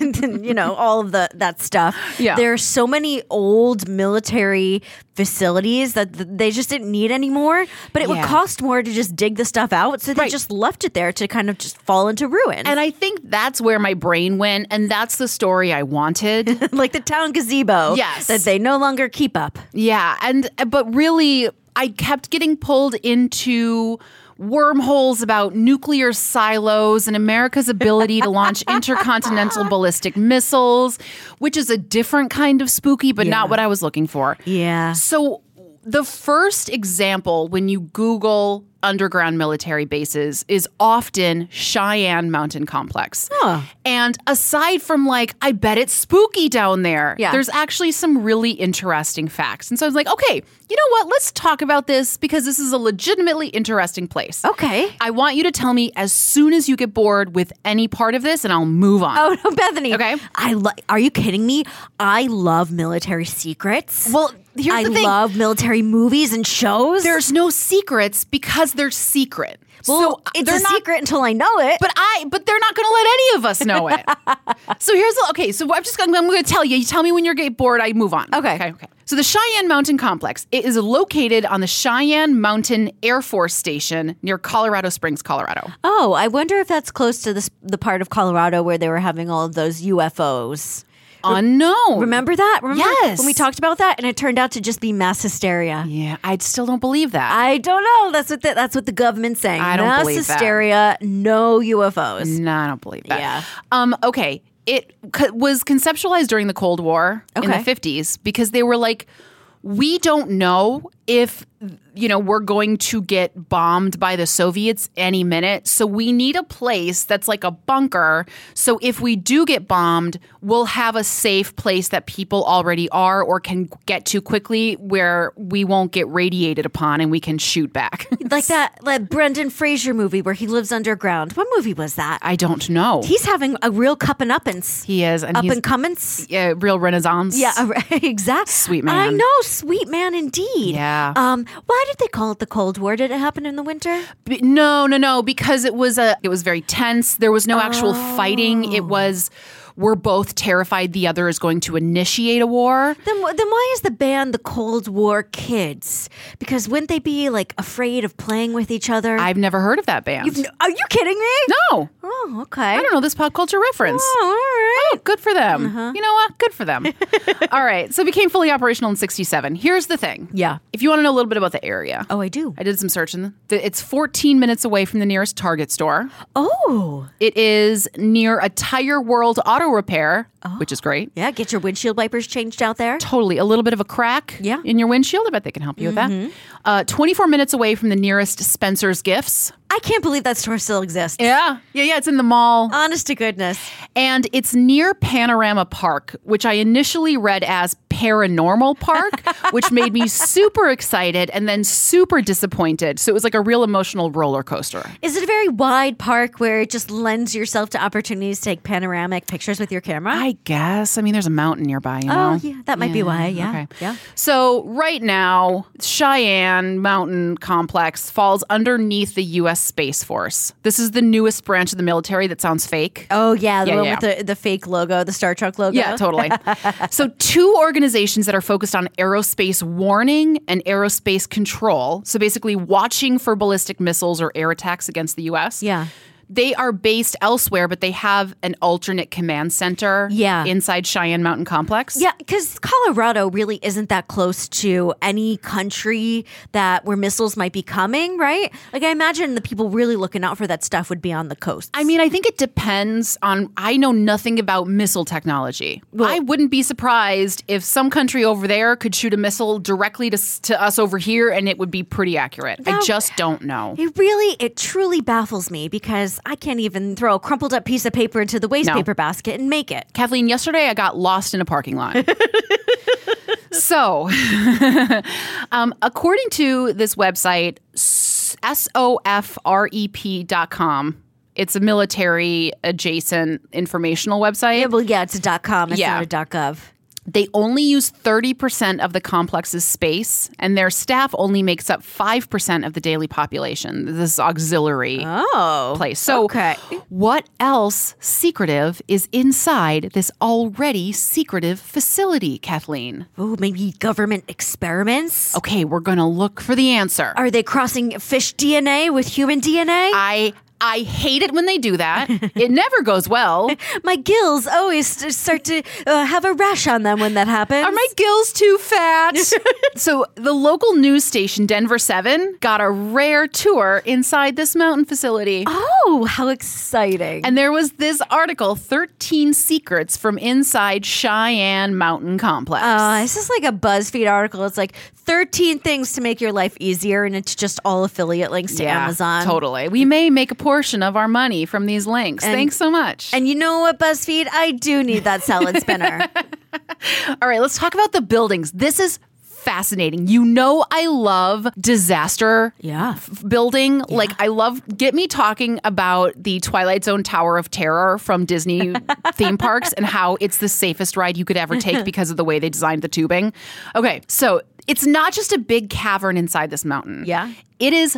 all of that stuff. Yeah. There are so many old military facilities that they just didn't need anymore, but it would cost more to just dig the stuff out, so they just left it there to kind of just fall into ruin. And I think that's where my brain went, and that's the story I wanted. Like the town gazebo. Yes. That they no longer keep up. Yeah, but really, I kept getting pulled into wormholes about nuclear silos and America's ability to launch intercontinental ballistic missiles, which is a different kind of spooky, but not what I was looking for. Yeah. So the first example when you Google underground military bases is often Cheyenne Mountain Complex. Huh. And aside from I bet it's spooky down there, there's actually some really interesting facts. And so I was like, okay, you know what? Let's talk about this because this is a legitimately interesting place. Okay. I want you to tell me as soon as you get bored with any part of this and I'll move on. Oh, no, Bethany. Okay. Are you kidding me? I love military secrets. Well, here's the thing. I love military movies and shows. There's no secrets because they're secret. Well, it's a secret until I know it. But they're not going to let any of us know it. So I'm going to tell you. You tell me when you're getting bored. I move on. Okay. So the Cheyenne Mountain Complex, it is located on the Cheyenne Mountain Air Force Station near Colorado Springs, Colorado. Oh, I wonder if that's close to the part of Colorado where they were having all of those UFOs. Unknown. Remember that? Yes. When we talked about that and it turned out to just be mass hysteria. Yeah, I still don't believe that. I don't know. That's what the government's saying. I don't mass believe that. hysteria, no UFOs. No, I don't believe that. Yeah. Okay. It was conceptualized during the Cold War in the 50s because they were like, we don't know if we're going to get bombed by the Soviets any minute. So we need a place that's like a bunker. So if we do get bombed, we'll have a safe place that people already are or can get to quickly where we won't get radiated upon and we can shoot back. Like that Brendan Fraser movie where he lives underground. What movie was that? I don't know. He's having a real cuppin'-uppance. He is. And Up-and-comins. Yeah, real renaissance. Yeah, exactly. Sweet man. I know, sweet man indeed. Yeah. Why did they call it the Cold War? Did it happen in the winter? No, because it was very tense. There was no actual fighting. It was we're both terrified the other is going to initiate a war. Then why is the band the Cold War Kids? Because wouldn't they be afraid of playing with each other? I've never heard of that band. Are you kidding me? No. Oh, okay. I don't know this pop culture reference. Oh, all right. Oh, good for them. You know what? Good for them. All right. So it became fully operational in 1967. Here's the thing. Yeah. If you want to know a little bit about the area. Oh, I do. I did some searching. It's 14 minutes away from the nearest Target store. Oh. It is near a Tire World auto repair, which is great. Yeah, get your windshield wipers changed out there. Totally. A little bit of a crack in your windshield. I bet they can help you with that. 24 minutes away from the nearest Spencer's Gifts. I can't believe that store still exists. Yeah. It's in the mall. Honest to goodness. And it's near Panorama Park, which I initially read as Paranormal Park, which made me super excited and then super disappointed. So it was like a real emotional roller coaster. Is it a very wide park where it just lends yourself to opportunities to take panoramic pictures with your camera? I guess. I mean, there's a mountain nearby, you know? Oh, yeah. That might be why. Yeah. Okay. Yeah. So right now, Cheyenne Mountain Complex falls underneath the U.S. Space Force. This is the newest branch of the military that sounds fake. Oh, yeah. The one with the fake logo, the Star Trek logo. Yeah, totally. So 2 organizations that are focused on aerospace warning and aerospace control. So basically watching for ballistic missiles or air attacks against the U.S. Yeah. they are based elsewhere, but they have an alternate command center inside Cheyenne Mountain Complex. Yeah, because Colorado really isn't that close to any country where missiles might be coming, right? Like, I imagine the people really looking out for that stuff would be on the coast. I mean, I think it depends on, I know nothing about missile technology. Well, I wouldn't be surprised if some country over there could shoot a missile directly to us over here and it would be pretty accurate. I just don't know. It truly baffles me because I can't even throw a crumpled up piece of paper into the waste paper basket and make it. Kathleen, yesterday I got lost in a parking lot. So, according to this website, sofrep.com, it's a military adjacent informational website. Yeah, well, it's a .com. It's not a .gov. They only use 30% of the complex's space, and their staff only makes up 5% of the daily population. This is auxiliary place. So what else secretive is inside this already secretive facility, Kathleen? Oh, maybe government experiments? Okay, we're going to look for the answer. Are they crossing fish DNA with human DNA? I hate it when they do that. It never goes well. My gills always start to have a rash on them when that happens. Are my gills too fat? So the local news station, Denver 7, got a rare tour inside this mountain facility. Oh, how exciting. And there was this article, 13 Secrets from Inside Cheyenne Mountain Complex. This is like a BuzzFeed article. It's like 13 things to make your life easier, and it's just all affiliate links to Amazon. Totally. We may make a portion of our money from these links. Thanks so much. And you know what, BuzzFeed? I do need that salad spinner. All right, let's talk about the buildings. This is fascinating. You know, I love disaster building. Yeah. Like, I love, get me talking about the Twilight Zone Tower of Terror from Disney theme parks and how it's the safest ride you could ever take because of the way they designed the tubing. Okay, so it's not just a big cavern inside this mountain. Yeah. It is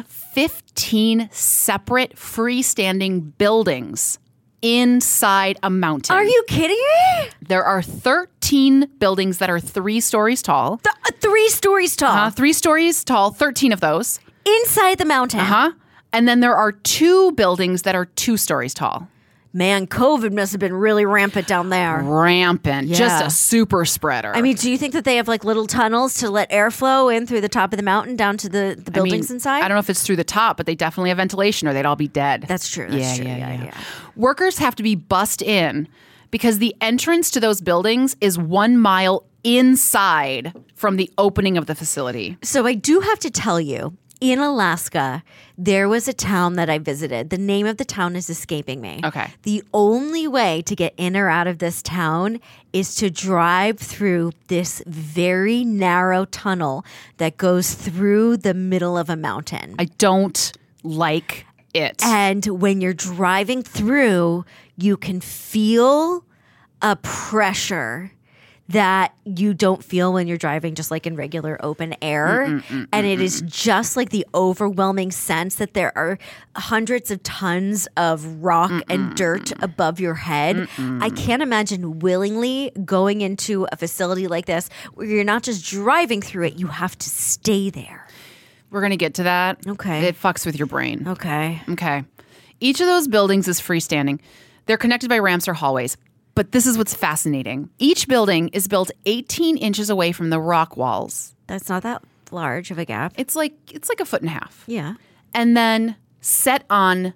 15 separate freestanding buildings inside a mountain. Are you kidding me? There are 13 buildings that are 3 stories tall. 3 stories tall? 3 stories tall, 13 of those. Inside the mountain? And then there are 2 buildings that are 2 stories tall. Man, COVID must have been really rampant down there. Rampant. Yeah. Just a super spreader. I mean, do you think that they have like little tunnels to let airflow in through the top of the mountain down to the buildings inside? I don't know if it's through the top, but they definitely have ventilation or they'd all be dead. That's true. That's true. Yeah. Workers have to be bussed in because the entrance to those buildings is 1 mile inside from the opening of the facility. So I do have to tell you, in Alaska, there was a town that I visited. The name of the town is escaping me. Okay. The only way to get in or out of this town is to drive through this very narrow tunnel that goes through the middle of a mountain. I don't like it. And when you're driving through, you can feel a pressure that you don't feel when you're driving just like in regular open air. And it is just like the overwhelming sense that there are hundreds of tons of rock and dirt above your head. I can't imagine willingly going into a facility like this where you're not just driving through it, you have to stay there. We're going to get to that. Okay. It fucks with your brain. Okay. Each of those buildings is freestanding. They're connected by ramps or hallways. But this is what's fascinating. Each building is built 18 inches away from the rock walls. That's not that large of a gap. It's like a foot and a half. Yeah. And then set on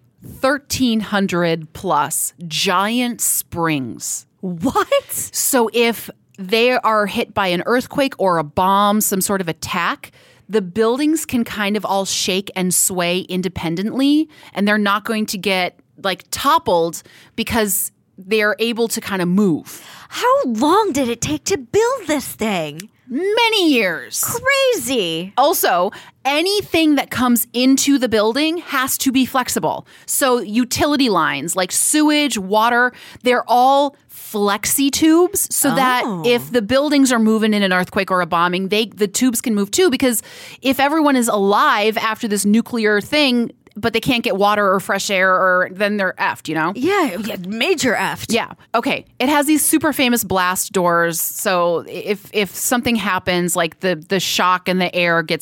1,300 plus giant springs. What? So if they are hit by an earthquake or a bomb, some sort of attack, the buildings can kind of all shake and sway independently, and they're not going to get like toppled because they're able to kind of move. How long did it take to build this thing? Many years. Crazy. Also, anything that comes into the building has to be flexible. So utility lines like sewage, water, they're all flexi tubes so that if the buildings are moving in an earthquake or a bombing, the tubes can move too, because if everyone is alive after this nuclear thing, but they can't get water or fresh air, or then they're effed, you know? Yeah, major effed. Yeah. Okay. It has these super famous blast doors. So if something happens, like the shock and the air gets like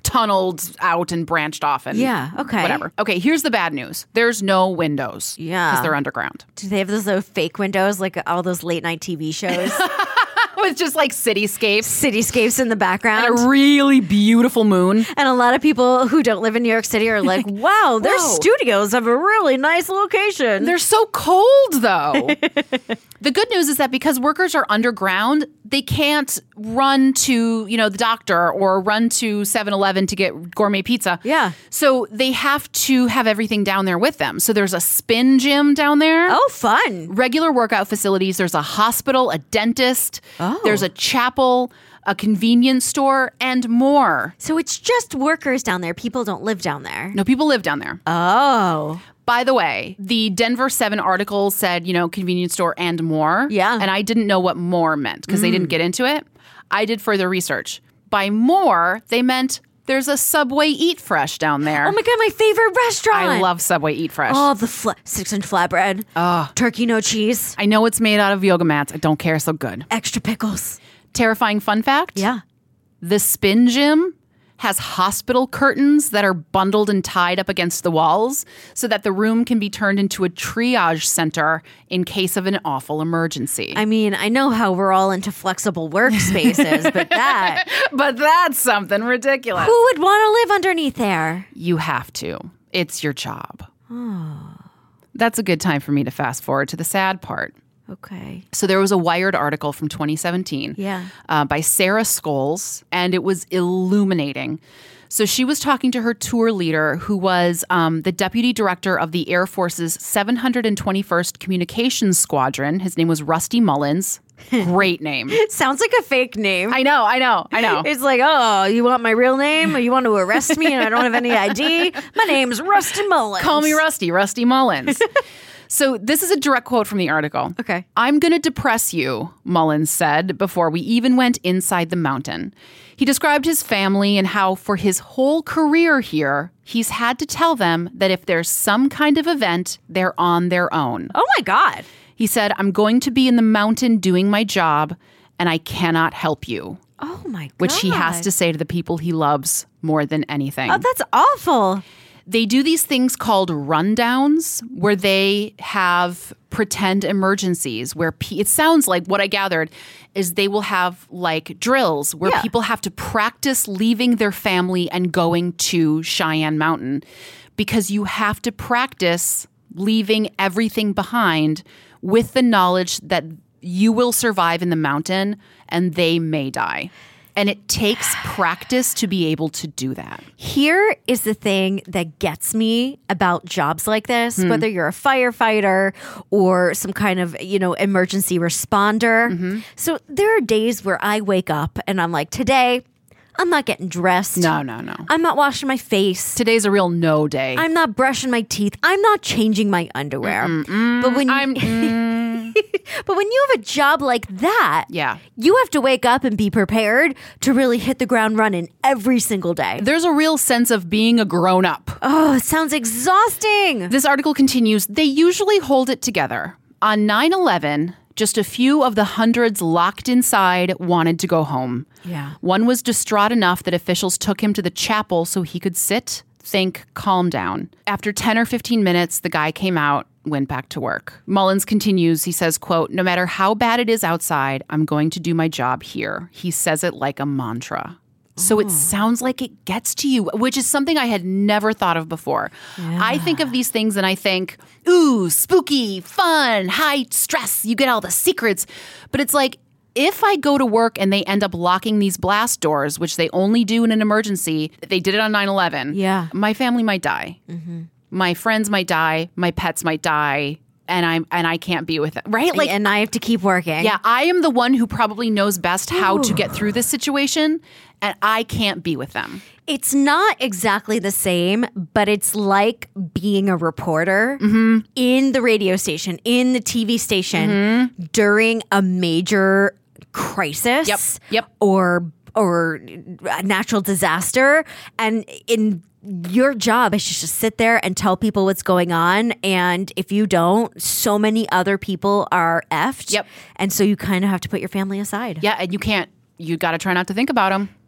tunneled out and branched off and Yeah, okay. whatever. Okay, here's the bad news. There's no windows. Yeah. Because they're underground. Do they have those little fake windows like all those late night TV shows? With just like cityscapes. Cityscapes in the background. And a really beautiful moon. And a lot of people who don't live in New York City are like, wow, their Whoa. studios have a really nice location. They're so cold, though. The good news is that because workers are underground, they can't run to, the doctor or run to 7-Eleven to get gourmet pizza. Yeah. So they have to have everything down there with them. So there's a spin gym down there. Oh, fun. Regular workout facilities. There's a hospital, a dentist. Oh. There's a chapel, a convenience store, and more. So it's just workers down there. People don't live down there. No, people live down there. Oh. By the way, the Denver 7 article said, convenience store and more. Yeah. And I didn't know what more meant because they didn't get into it. I did further research. By more, they meant there's a Subway Eat Fresh down there. Oh my God, my favorite restaurant. I love Subway Eat Fresh. Oh, the 6-inch flatbread. Turkey, no cheese. I know it's made out of yoga mats. I don't care. So good. Extra pickles. Terrifying fun fact. Yeah. The spin gym has hospital curtains that are bundled and tied up against the walls so that the room can be turned into a triage center in case of an awful emergency. I mean, I know how we're all into flexible workspaces, But that's something ridiculous. who would want to live underneath there? You have to. It's your job. That's a good time for me to fast forward to the sad part. Okay. So there was a Wired article from 2017 by Sarah Scholes, and it was illuminating. So she was talking to her tour leader, who was the deputy director of the Air Force's 721st Communications Squadron. His name was Rusty Mullins. Great name. Sounds like a fake name. I know. It's like, oh, you want my real name? Or you want to arrest me and I don't have any ID? My name's Rusty Mullins. Call me Rusty Mullins. So this is a direct quote from the article. Okay. I'm going to depress you, Mullins said before we even went inside the mountain. He described his family and how for his whole career here, he's had to tell them that if there's some kind of event, they're on their own. Oh my God. He said, I'm going to be in the mountain doing my job and I cannot help you. Oh my God. Which he has to say to the people he loves more than anything. Oh, that's awful. They do these things called rundowns where they have pretend emergencies where it sounds like what I gathered is they will have like drills where people have to practice leaving their family and going to Cheyenne Mountain because you have to practice leaving everything behind with the knowledge that you will survive in the mountain and they may die. And it takes practice to be able to do that. Here is the thing that gets me about jobs like this, whether you're a firefighter or some kind of, emergency responder. So there are days where I wake up and I'm like, today, I'm not getting dressed. No. I'm not washing my face. Today's a real no day. I'm not brushing my teeth. I'm not changing my underwear. But when but when you have a job like that, you have to wake up and be prepared to really hit the ground running every single day. There's a real sense of being a grown-up. Oh, it sounds exhausting. This article continues, they usually hold it together. On 9/11, just a few of the hundreds locked inside wanted to go home. Yeah. One was distraught enough that officials took him to the chapel so he could sit, think, calm down. After 10 or 15 minutes, the guy came out, went back to work. Mullins continues, he says, quote, no matter how bad it is outside, I'm going to do my job here. He says it like a mantra. So it sounds like it gets to you, which is something I had never thought of before. Yeah. I think of these things and I think, ooh, spooky, fun, high stress. You get all the secrets. But it's like, if I go to work and they end up locking these blast doors, which they only do in an emergency, they did it on 9/11. My family might die. My friends might die. My pets might die. And I can't be with it, right? Like, and I have to keep working. Yeah, I am the one who probably knows best how to get through this situation, and I can't be with them. It's not exactly the same, but it's like being a reporter in the radio station, in the TV station during a major crisis or a natural disaster. And in your job is just to sit there and tell people what's going on. And if you don't, so many other people are effed. And so you kind of have to put your family aside. Yeah, and you got to try not to think about them.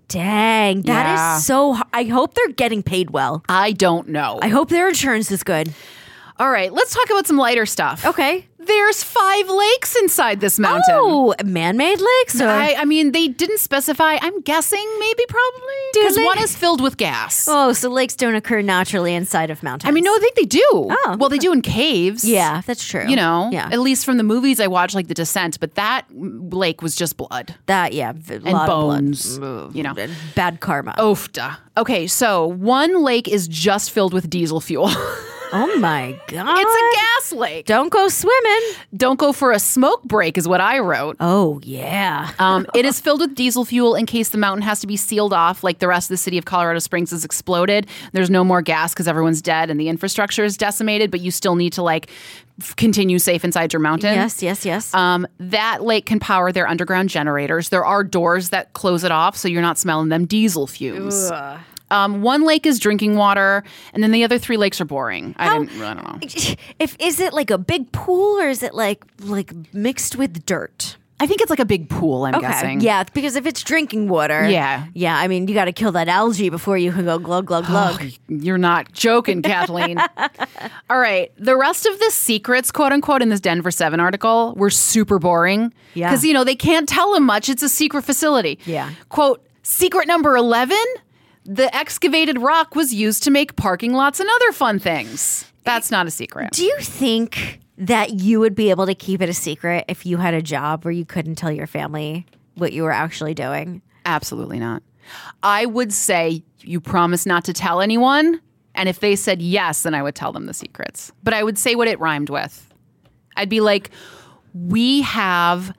Dang, that Yeah. is so I hope they're getting paid well. I don't know. I hope their insurance is good. All right, let's talk about some lighter stuff. Okay. There's 5 lakes inside this mountain. Oh, man-made lakes? Or? I mean, they didn't specify. I'm guessing maybe probably. Because they? one is filled with gas. Oh, so lakes don't occur naturally inside of mountains. I mean, no, I think they do. Oh, well, they do in caves. Yeah, that's true. You know, Yeah. at least from the movies I watched, like The Descent, but that lake was just blood That, yeah. and bones, you know. Bad karma. Oofda. Okay, so one lake is just filled with diesel fuel. Oh my God. It's a gas lake. Don't go swimming. Don't go for a smoke break is what I wrote. Oh, yeah. It is filled with diesel fuel in case the mountain has to be sealed off, like the rest of the city of Colorado Springs has exploded. There's no more gas because everyone's dead and the infrastructure is decimated, but you still need to like continue safe inside your mountain. Yes. That lake can power their underground generators. There are doors that close it off so you're not smelling them diesel fumes. One lake is drinking water, and then the other 3 lakes are boring. I don't know. Is it like a big pool or is it like mixed with dirt? I think it's like a big pool, I'm guessing. Yeah, because if it's drinking water. Yeah. Yeah, I mean, you got to kill that algae before you can go glug, glug, glug. You're not joking, Kathleen. All right. The rest of the secrets, quote unquote, in this Denver 7 article were super boring. Yeah. Because, you know, they can't tell them much. It's a secret facility. Yeah. Quote, secret number 11, the excavated rock was used to make parking lots and other fun things. That's not a secret. Do you think that you would be able to keep it a secret if you had a job where you couldn't tell your family what you were actually doing? Absolutely not. I would say you promise not to tell anyone. And if they said yes, then I would tell them the secrets. But I would say what it rhymed with. I'd be like, we have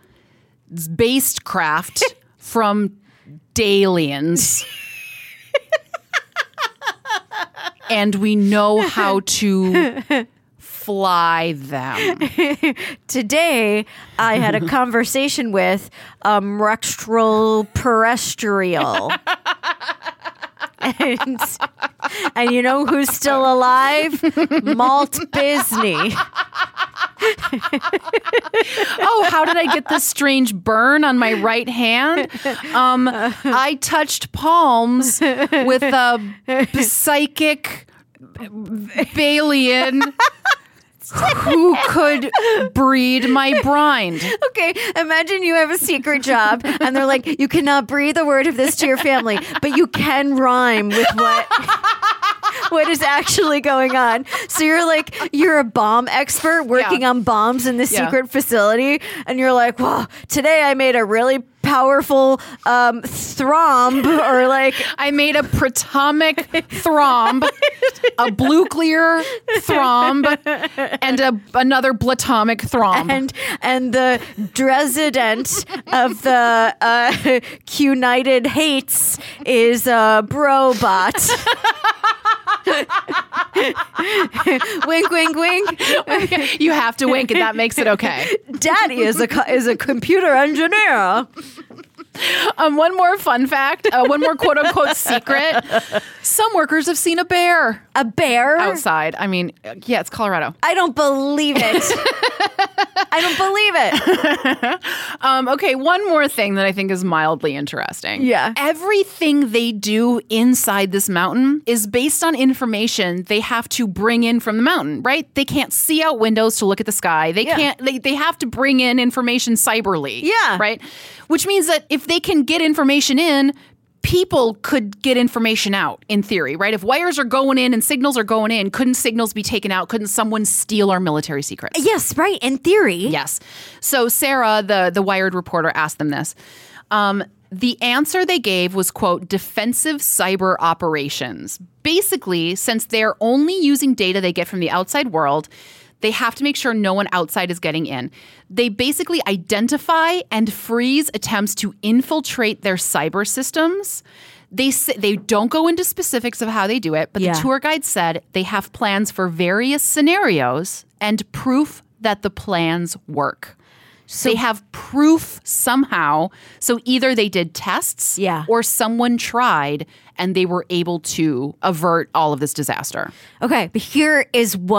based craft from Dalians. And we know how to fly them. Today, I had a conversation with Rectral-Terrestrial. And you know who's still alive? Malt Bisney. Oh, how did I get this strange burn on my right hand? I touched palms with a psychic Balian who could breed my brine. Okay, imagine you have a secret job and they're like, you cannot breathe a word of this to your family, but you can rhyme with what is actually going on. So you're a bomb expert working on bombs in the secret facility, and you're like, well, today I made a really powerful thromb, or like I made a protomic thromb, a bluclear thromb, and another blatomic thromb. And the Dressident of the Q-United hates is Brobot. Wink, wink, wink. You have to wink, and that makes it okay. Daddy is a computer engineer. One more fun fact, one more quote unquote secret. Some workers have seen a bear. A bear? Outside. I mean, yeah, it's Colorado. I don't believe it. I don't believe it. Okay, one more thing that I think is mildly interesting. Yeah. Everything they do inside this mountain is based on information they have to bring in from the mountain, right? They can't see out windows to look at the sky. They can't. They have to bring in information cyberly. Yeah. Right? Which means that if they can get information in, people could get information out, in theory, right? If wires are going in and signals are going in, couldn't signals be taken out? Couldn't someone steal our military secrets? Yes, right. In theory. Yes. So Sarah, the Wired reporter, asked them this. The answer they gave was, quote, defensive cyber operations. Basically, since they're only using data they get from the outside world, they have to make sure no one outside is getting in. They basically identify and freeze attempts to infiltrate their cyber systems. They don't go into specifics of how they do it, but the tour guide said they have plans for various scenarios and proof that the plans work. So they have proof somehow. So either they did tests or someone tried and they were able to avert all of this disaster. Okay, but here is what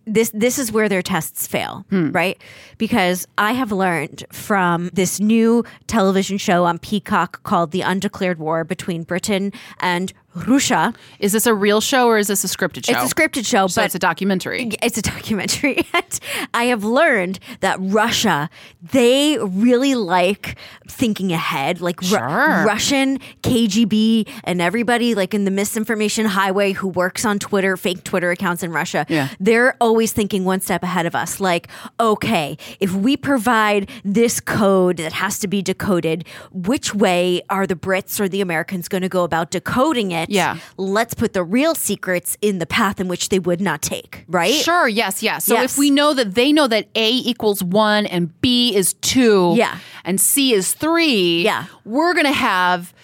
this is where their tests fail, right? Because I have learned from this new television show on Peacock called The Undeclared War between Britain and Russia. Is this a real show or is this a scripted show? It's a scripted show, So but it's a documentary. it's a documentary. And I have learned that Russia, they really like thinking ahead. Like Russian KGB and everybody like in the misinformation highway who works on Twitter, fake Twitter accounts in Russia, they're always thinking one step ahead of us. Like, okay, if we provide this code that has to be decoded, which way are the Brits or the Americans going to go about decoding it? Yeah. Let's put the real secrets in the path in which they would not take, right? Sure, yes. So Yes. if we know that they know that A equals 1 and B is 2 and C is 3, we're going to have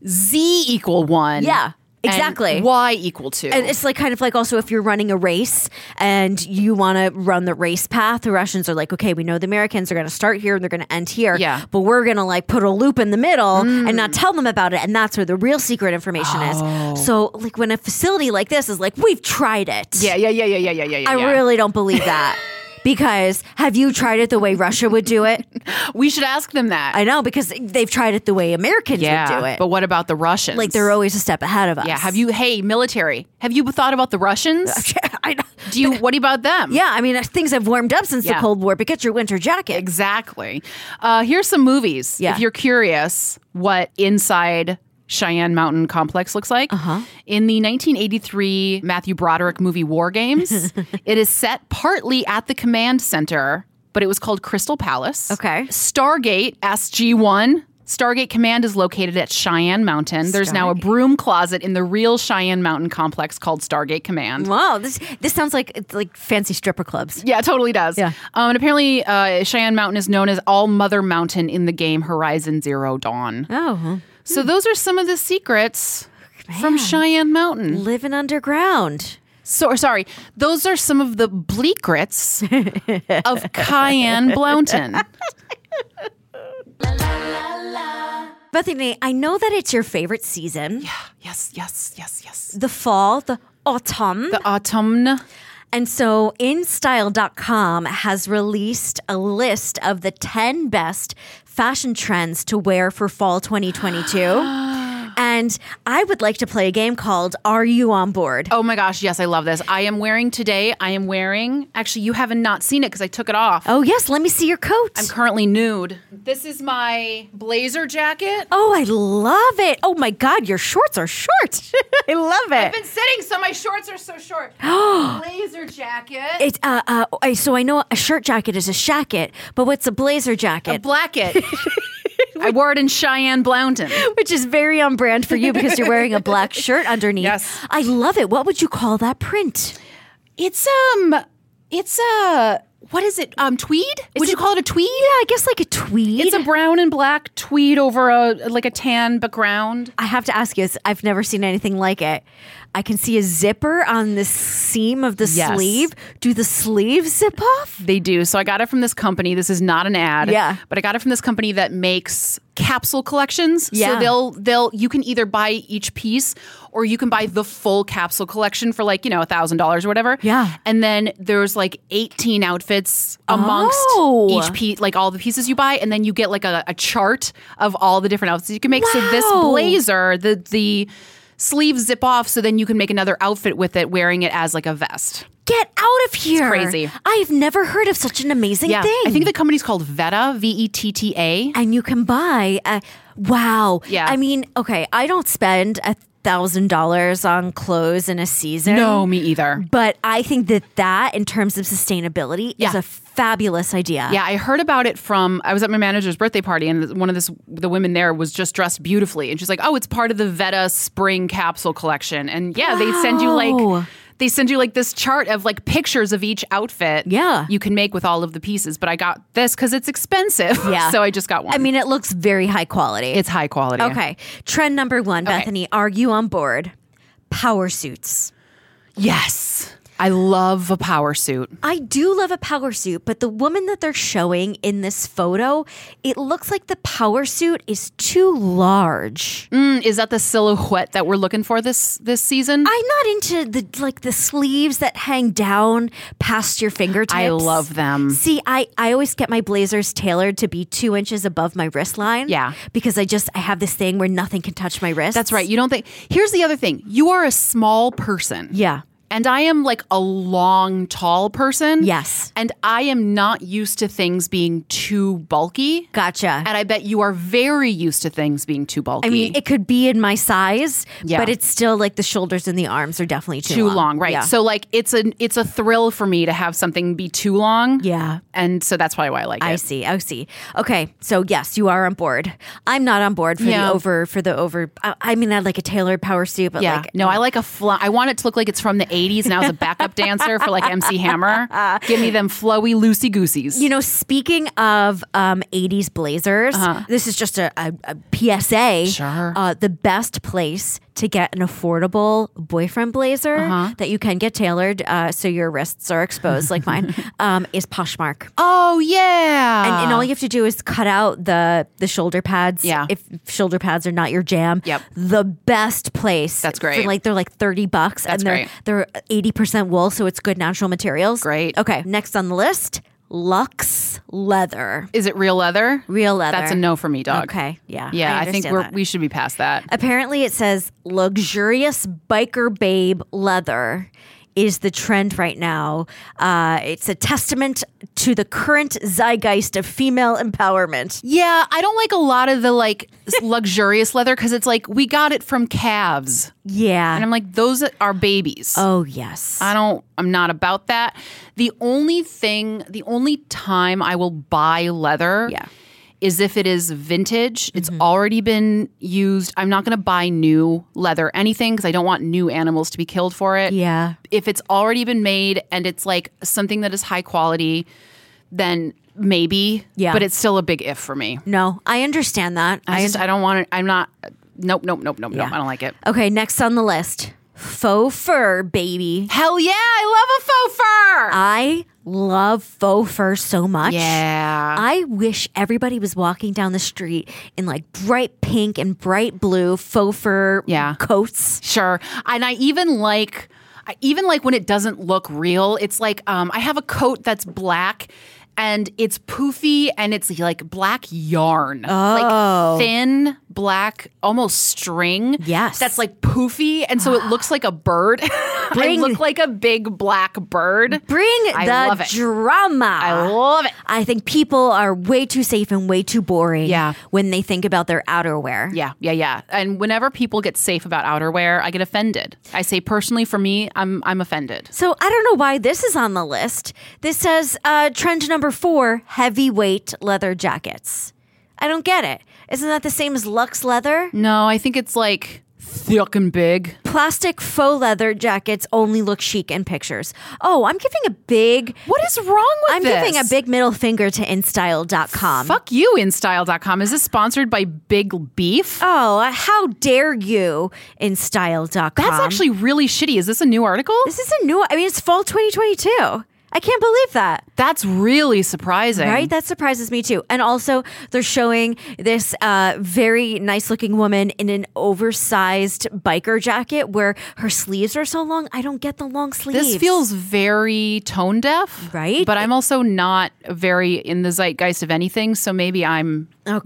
Z equal 1. Yeah. Exactly. And Y equal 2. And it's like kind of like also if you're running a race and you want to run the race path, the Russians are like, okay, we know the Americans are going to start here and they're going to end here. Yeah. But we're going to like put a loop in the middle and not tell them about it. And that's where the real secret information is. So like when a facility like this is like, we've tried it. Yeah. I really don't believe that. Because have you tried it the way Russia would do it? We should ask them that. I know, because they've tried it the way Americans would do it. But what about the Russians? Like they're always a step ahead of us. Yeah. Military, have you thought about the Russians? I know. What about them? Yeah, I mean, things have warmed up since the Cold War, but get your winter jacket. Exactly. Here's some movies. Yeah. If you're curious what inside Cheyenne Mountain Complex looks like. In the 1983 Matthew Broderick movie War Games, it is set partly at the command center, but it was called Crystal Palace. Okay. Stargate SG-1. Stargate Command is located at Cheyenne Mountain. There's now a broom closet in the real Cheyenne Mountain complex called Stargate Command. Wow, this sounds like it's like fancy stripper clubs. Yeah, it totally does. Yeah. And apparently Cheyenne Mountain is known as All Mother Mountain in the game Horizon Zero Dawn. Oh. So those are some of the secrets from Cheyenne Mountain. Living underground. So sorry, those are some of the bleakrets of Cayenne Blountain. Bethany, I know that it's your favorite season. Yes. The fall, the autumn. The autumn. And so InStyle.com has released a list of the 10 best fashion trends to wear for fall 2022. And I would like to play a game called Are You On Board? Oh my gosh, yes, I love this. Actually, you haven't not seen it because I took it off. Oh, yes, let me see your coat. I'm currently nude. This is my blazer jacket. Oh, I love it. Oh my God, your shorts are short. I love it. I've been sitting, so my shorts are so short. Blazer jacket. It's so I know a shirt jacket is a shacket, but what's a blazer jacket? A blacket. I wore it in Cheyenne Blountain. Which is very on brand for you because you're wearing a black shirt underneath. Yes. I love it. What would you call that print? It's what is it? Tweed? Would you call it a tweed? Yeah, I guess like a tweed. It's a brown and black tweed over a tan background. I have to ask you, I've never seen anything like it. I can see a zipper on the seam of the sleeve. Do the sleeves zip off? They do. So I got it from this company. This is not an ad. Yeah. But I got it from this company that makes capsule collections. Yeah. So you can either buy each piece or you can buy the full capsule collection for like, $1,000 or whatever. Yeah. And then there's like 18 outfits amongst each piece, like all the pieces you buy. And then you get like a chart of all the different outfits you can make. So this blazer, the sleeves zip off so then you can make another outfit with it wearing it as like a vest. Get out of here. It's crazy. I've never heard of such an amazing thing. I think the company's called Vetta, VETTA. And you can buy, wow. Yeah. I mean, okay, I don't spend $1,000 on clothes in a season. No, me either. But I think that in terms of sustainability is a fabulous idea. Yeah, I heard about it I was at my manager's birthday party and one of the women there was just dressed beautifully. And she's like, oh, it's part of the Vetta spring capsule collection. And yeah, they send you like this chart of like pictures of each outfit you can make with all of the pieces. But I got this because it's expensive. Yeah. So I just got one. I mean, it looks very high quality. It's high quality. Okay. Trend number 1, Bethany, are you on board? Power suits. Yes. I love a power suit. I do love a power suit, but the woman that they're showing in this photo, it looks like the power suit is too large. Is that the silhouette that we're looking for this season? I'm not into the sleeves that hang down past your fingertips. I love them. See, I always get my blazers tailored to be 2 inches above my wrist line. Yeah. Because I have this thing where nothing can touch my wrist. That's right. You don't think. Here's the other thing. You are a small person. Yeah. And I am like a long, tall person. Yes. And I am not used to things being too bulky. Gotcha. And I bet you are very used to things being too bulky. I mean, it could be in my size, Yeah. but it's still like the shoulders and the arms are definitely too long, right? Yeah. So like it's a thrill for me to have something be too long. Yeah. And so that's probably why I like it. I see. Okay, so yes, you are on board. I'm not on board for the over. I mean, I like a tailored power suit, but Yeah. No, I like I want it to look like it's from the 80s and I was a backup dancer for like MC Hammer. Give me them flowy, loosey-gooseys. You know, speaking of 80s blazers, this is just a PSA. Sure. The best place to get an affordable boyfriend blazer that you can get tailored so your wrists are exposed like mine is Poshmark. Oh, yeah. And all you have to do is cut out the shoulder pads. Yeah. If shoulder pads are not your jam. Yep. The best place. That's great. They're like $30 That's and great. they're 80% wool, so it's good natural materials. Great. Okay, next on the list, Luxe Leather. Is it real leather? Real leather. That's a no for me, dog. Okay, yeah. Yeah, I think understand that. we should be past that. Apparently it says luxurious biker babe leather is the trend right now. It's a testament to the current zeitgeist of female empowerment. Yeah, I don't like a lot of the like luxurious leather because it's like we got it from calves. Yeah. And I'm like, those are babies. Oh, yes. I'm not about that. The only time I will buy leather is if it is vintage. It's already been used. I'm not going to buy new leather anything because I don't want new animals to be killed for it. Yeah. If it's already been made and it's like something that is high quality, then maybe. Yeah. But it's still a big if for me. No, I understand that. I don't want it. I'm not. Nope. Yeah. I don't like it. Okay, next on the list, faux fur, baby. Hell yeah, I love a faux fur. I love faux fur so much. Yeah. I wish everybody was walking down the street in like bright pink and bright blue faux fur coats. Sure. And I even like when it doesn't look real. It's like I have a coat that's black and it's poofy and it's like black yarn. Like thin black, almost string. Yes. That's like poofy. And so it looks like a bird. I look like a big black bird. Bring love the it. drama. I love it. I think people are way too safe and way too boring when they think about their outerwear. Yeah. And whenever people get safe about outerwear, I get offended. I say personally for me, I'm offended. So I don't know why this is on the list. This says trend number 4, heavyweight leather jackets. I don't get it. Isn't that the same as Luxe Leather? No, I think it's like thick and big. Plastic faux leather jackets only look chic in pictures. Oh, I'm giving a big... What is wrong with this? I'm giving a big middle finger to InStyle.com. Fuck you, InStyle.com. Is this sponsored by Big Beef? Oh, how dare you, InStyle.com. That's actually really shitty. Is this a new article? This is it's fall 2022. I can't believe that. That's really surprising. Right? That surprises me too. And also, they're showing this very nice looking woman in an oversized biker jacket where her sleeves are so long. I don't get the long sleeves. This feels very tone deaf. Right? But I'm also not very in the zeitgeist of anything. So maybe I'm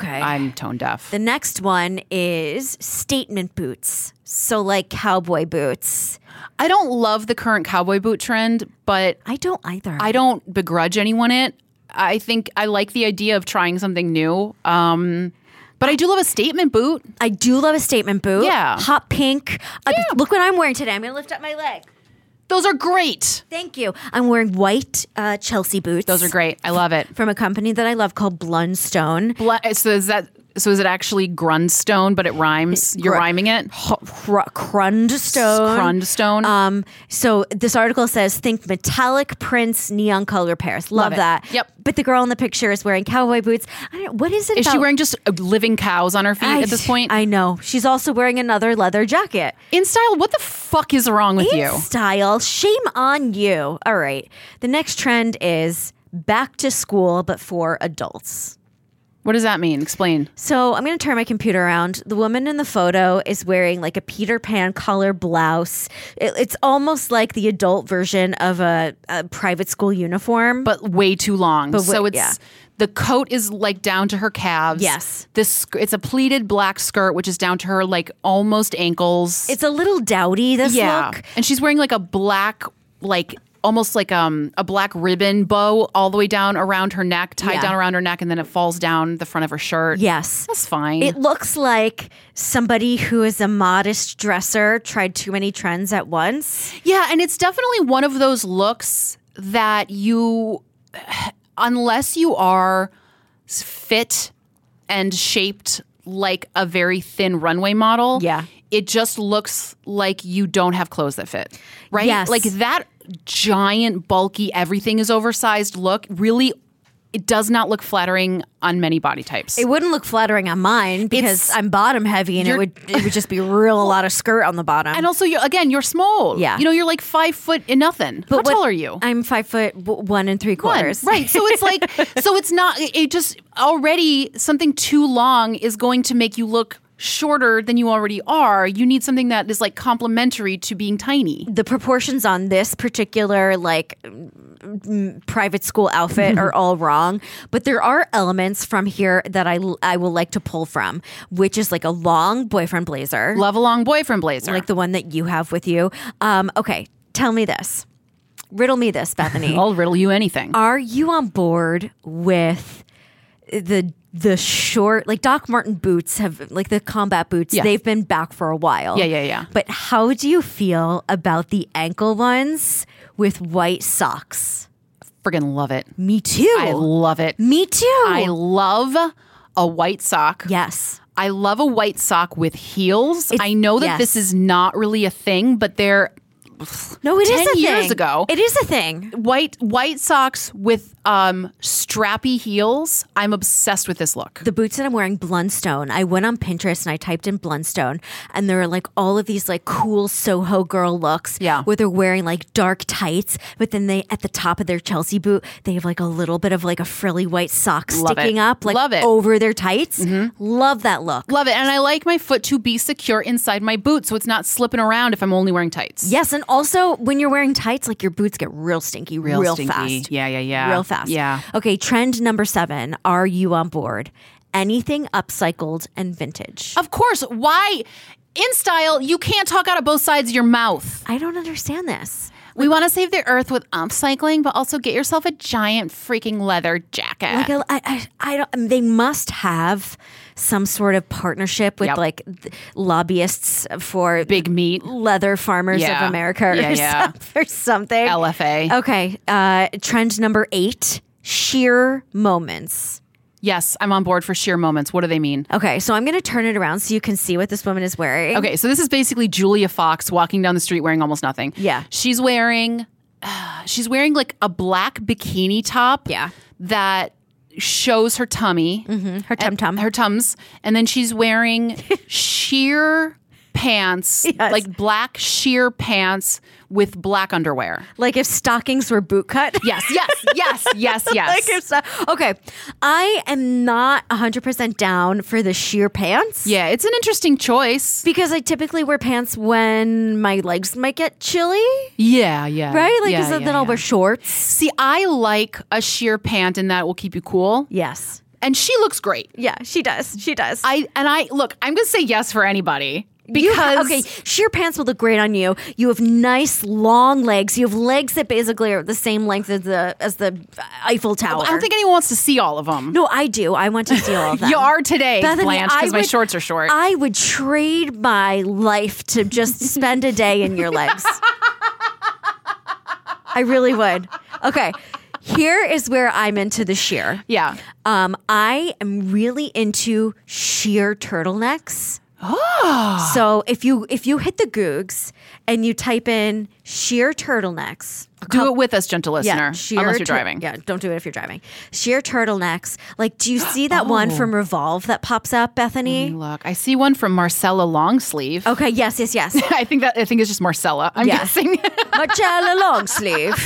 tone deaf. The next one is statement boots. So like cowboy boots. I don't love the current cowboy boot trend, but I don't either. I don't begrudge anyone it. I think I like the idea of trying something new. But I do love a statement boot. I do love a statement boot. Yeah. Hot pink. Look what I'm wearing today. I'm going to lift up my leg. Those are great. Thank you. I'm wearing white Chelsea boots. Those are great. I love it. From a company that I love called Blundstone. So is that So is it actually Grundstone, but it rhymes? You're rhyming it? Crundstone. Crundstone. So this article says, think metallic prints, neon color pairs. Love it. that. Yep. But the girl in the picture is wearing cowboy boots. What is it Is about? she wearing just living cows on her feet at this point? I know. She's also wearing another leather jacket. In style, what the fuck is wrong with you? In style, shame on you. All right. The next trend is back to school, but for adults. What does that mean? Explain. So I'm going to turn my computer around. The woman in the photo is wearing like a Peter Pan color blouse. It's almost like the adult version of a private school uniform. But way too long. So it's yeah. the coat is like down to her calves. Yes. It's a pleated black skirt, which is down to her like almost ankles. It's a little dowdy, this look. And she's wearing like a black, like almost like a black ribbon bow all the way down around her neck, tied down around her neck, and then it falls down the front of her shirt. Yes. That's fine. It looks like somebody who is a modest dresser tried too many trends at once. Yeah, and it's definitely one of those looks that you, unless you are fit and shaped like a very thin runway model, it just looks like you don't have clothes that fit, right? Yes. Like that giant, bulky, everything is oversized look really, it does not look flattering on many body types. It wouldn't look flattering on mine because I'm bottom heavy and it would just be a lot of skirt on the bottom. And also, you're small. Yeah. You know, you're like 5 foot and nothing. How tall are you? I'm 5'1" 3/4. Right. So it's like, so it's not, it just already something too long is going to make you look shorter than you already are. You need something that is like complementary to being tiny. The proportions on this particular like private school outfit are all wrong, but there are elements from here that I will like to pull from, which is like a long boyfriend blazer. Love a long boyfriend blazer. Like the one that you have with you. Okay, tell me this. Riddle me this, Bethany. I'll riddle you anything. Are you on board with the short, like Doc Marten boots have, like the combat boots, they've been back for a while. Yeah. But how do you feel about the ankle ones with white socks? Friggin' love it. Me too. I love it. Me too. I love a white sock. Yes. I love a white sock with heels. I know that this is not really a thing, but they're No, it is 10 a years thing. ago. It is a thing. White socks with strappy heels. I'm obsessed with this look. The boots that I'm wearing, Blundstone. I went on Pinterest and I typed in Blundstone, and there are like all of these like cool Soho girl looks. Yeah. Where they're wearing like dark tights, but then they at the top of their Chelsea boot, they have like a little bit of like a frilly white sock sticking up, like Love it. over their tights. Love that look. Love it. And I like my foot to be secure inside my boot so it's not slipping around if I'm only wearing tights. Yes, and also when you're wearing tights, like your boots get real stinky, real stinky. fast. Yeah. Real fast. Yeah. Okay, trend number 7. Are you on board? Anything upcycled and vintage. Of course. Why? In style, you can't talk out of both sides of your mouth. I don't understand this. We want to save the earth with upcycling, but also get yourself a giant freaking leather jacket. Like I don't. They must have some sort of partnership with like lobbyists for Big Meat, Leather Farmers of America, or something. LFA. Okay. Trend number 8: sheer moments. Yes, I'm on board for sheer moments. What do they mean? Okay, so I'm going to turn it around so you can see what this woman is wearing. Okay, so this is basically Julia Fox walking down the street wearing almost nothing. Yeah. She's wearing like a black bikini top. Yeah. That shows her tummy. Her tum-tum. Her tums. And then she's wearing sheer pants, like black sheer pants with black underwear. Like if stockings were boot cut. Yes. Like if okay, I am not 100% down for the sheer pants. Yeah, it's an interesting choice. Because I typically wear pants when my legs might get chilly. Yeah. Right? Like, then I'll wear shorts. See, I like a sheer pant and that will keep you cool. Yes. And she looks great. Yeah, she does. Look, I'm going to say yes for anybody. Because sheer pants will look great on you. You have nice long legs. You have legs that basically are the same length as the Eiffel Tower. I don't think anyone wants to see all of them. No, I do. I want to see all of them. You are today, Bethany, Blanche, because my shorts are short. I would trade my life to just spend a day in your legs. I really would. Okay. here is where I'm into the sheer. Yeah. I am really into sheer turtlenecks. Oh. So if you hit the Googs and you type in sheer turtlenecks. Do it with us, gentle listener, sheer unless you're driving. Yeah, don't do it if you're driving. Sheer turtlenecks. Like, do you see that one from Revolve that pops up, Bethany? Look, I see one from Marcella Longsleeve. Okay, yes. I think it's just Marcella. I'm guessing. Marcella Longsleeve.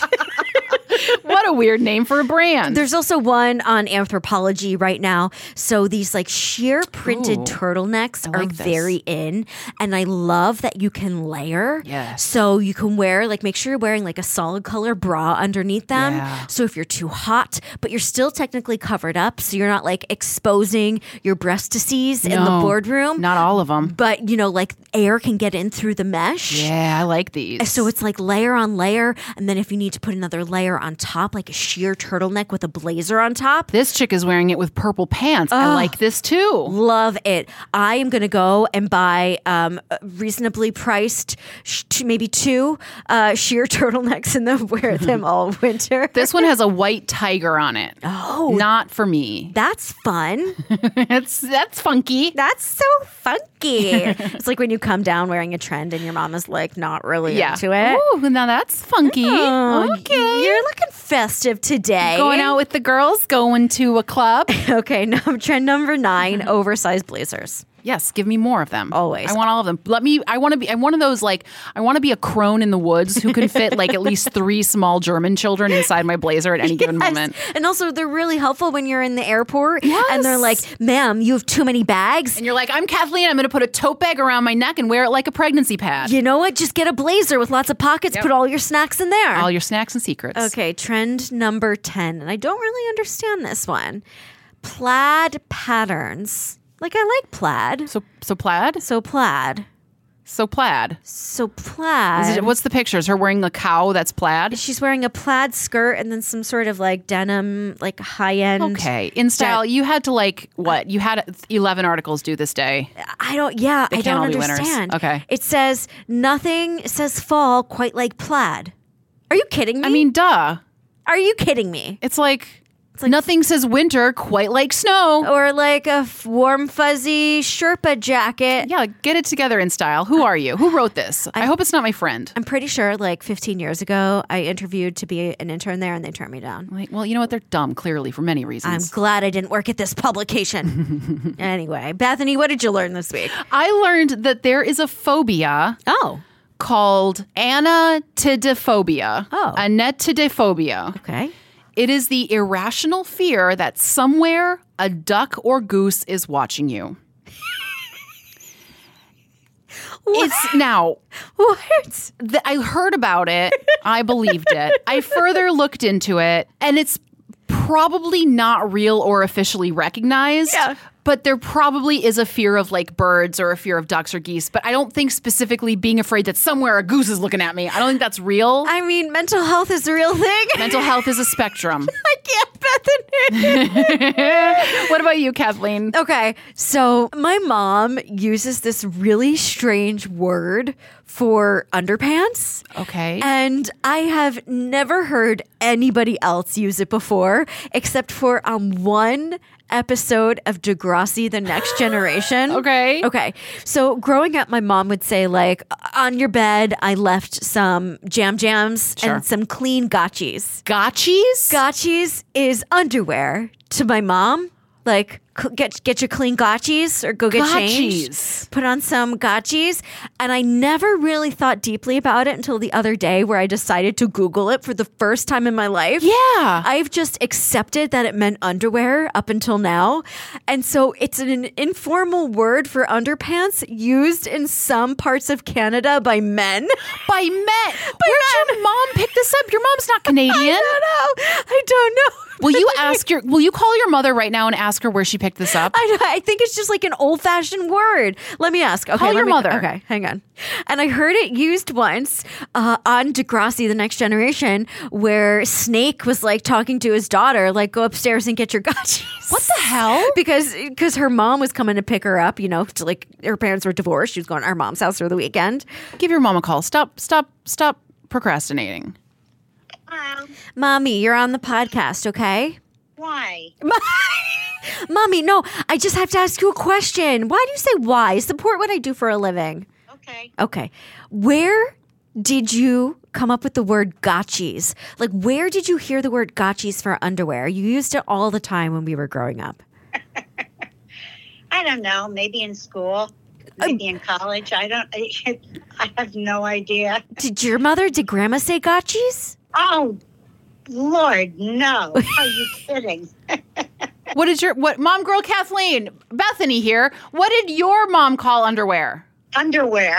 What a weird name for a brand. There's also one on Anthropology right now. So these like sheer printed turtlenecks are very in. And I love that you can layer. Yes. So you can wear, like, make sure you're wearing like a solid color bra underneath them. Yeah. So if you're too hot, but you're still technically covered up, so you're not like exposing your breastises in the boardroom. Not all of them. But, you know, like air can get in through the mesh. Yeah, I like these. So it's like layer on layer. And then if you need to put another layer on top, like a sheer turtleneck with a blazer on top. This chick is wearing it with purple pants. I like this too. Love it. I am going to go and buy reasonably priced, maybe two sheer turtlenecks and then wear them all winter. This one has a white tiger on it. Oh. Not for me. That's fun. That's funky. That's so funky. It's like when you come down wearing a trend and your mom is like not really into it. Oh, now that's funky. Oh, Okay. You're looking festive today. Going out with the girls, going to a club. Okay, trend number 9, oversized blazers. Yes, give me more of them. Always. I want all of them. I'm one of those, like, I want to be a crone in the woods who can fit like at least 3 small German children inside my blazer at any given moment. And also they're really helpful when you're in the airport and they're like, ma'am, you have too many bags. And you're like, I'm Kathleen, I'm going to put a tote bag around my neck and wear it like a pregnancy pad. You know what? Just get a blazer with lots of pockets, put all your snacks in there. All your snacks and secrets. Okay, trend number 10. And I don't really understand this one. Plaid patterns. Like, I like plaid. So plaid? So plaid. So plaid. So plaid. What's the picture? Is her wearing a cow that's plaid? She's wearing a plaid skirt and then some sort of like denim, like high end. Okay. In style, you had to like, what? You had 11 articles due this day. I don't can't all be winners. understand. Okay. It says, nothing says fall quite like plaid. Are you kidding me? I mean, duh. Are you kidding me? It's like nothing says winter quite like snow. Or like a warm, fuzzy Sherpa jacket. Yeah, get it together in style. Who are you? Who wrote this? I hope it's not my friend. I'm pretty sure like 15 years ago, I interviewed to be an intern there and they turned me down. Like, well, you know what? They're dumb, clearly, for many reasons. I'm glad I didn't work at this publication. Anyway, Bethany, what did you learn this week? I learned that there is a phobia. Oh. Called anatidophobia. Oh. Anatidophobia. Okay. It is the irrational fear that somewhere a duck or goose is watching you. It's now. What? I heard about it. I believed it. I further looked into it, and it's probably not real or officially recognized. Yeah. But there probably is a fear of like birds or a fear of ducks or geese. But I don't think specifically being afraid that somewhere a goose is looking at me. I don't think that's real. I mean, mental health is a real thing. Mental health is a spectrum. I can't, Bethany. What about you, Kathleen? Okay, so my mom uses this really strange word for underpants. Okay. And I have never heard anybody else use it before, except for one episode of Degrassi, The Next Generation. Okay. Okay. So growing up, my mom would say, like, on your bed, I left some jams and some clean gotchis. Gotchis? Gotchis is underwear to my mom. Like, get your clean gotchis or go get changed. Put on some gotchis. And I never really thought deeply about it until the other day where I decided to Google it for the first time in my life. Yeah. I've just accepted that it meant underwear up until now. And so it's an informal word for underpants used in some parts of Canada by men. By men? Where'd your mom pick this up? Your mom's not Canadian. I don't know. Will you call your mother right now and ask her where she picked this up? I think it's just like an old-fashioned word. Let me ask. Okay, call your mother. Okay, hang on. And I heard it used once on Degrassi, The Next Generation, where Snake was like talking to his daughter, like, go upstairs and get your gotchis. What the hell? Because her mom was coming to pick her up, you know, to like her parents were divorced. She was going to our mom's house for the weekend. Give your mom a call. Stop procrastinating. Hello. Mommy, you're on the podcast, okay? Why? Mommy, no, I just have to ask you a question. Why do you say why? Support what I do for a living. Okay. Okay. Where did you come up with the word gotchis? Like, where did you hear the word gotchis for underwear? You used it all the time when we were growing up. I don't know. Maybe in school. Maybe in college. I have no idea. Did Grandma say gotchis? Oh, Lord, no. Are you kidding? What mom girl Kathleen, Bethany here. What did your mom call underwear? Underwear.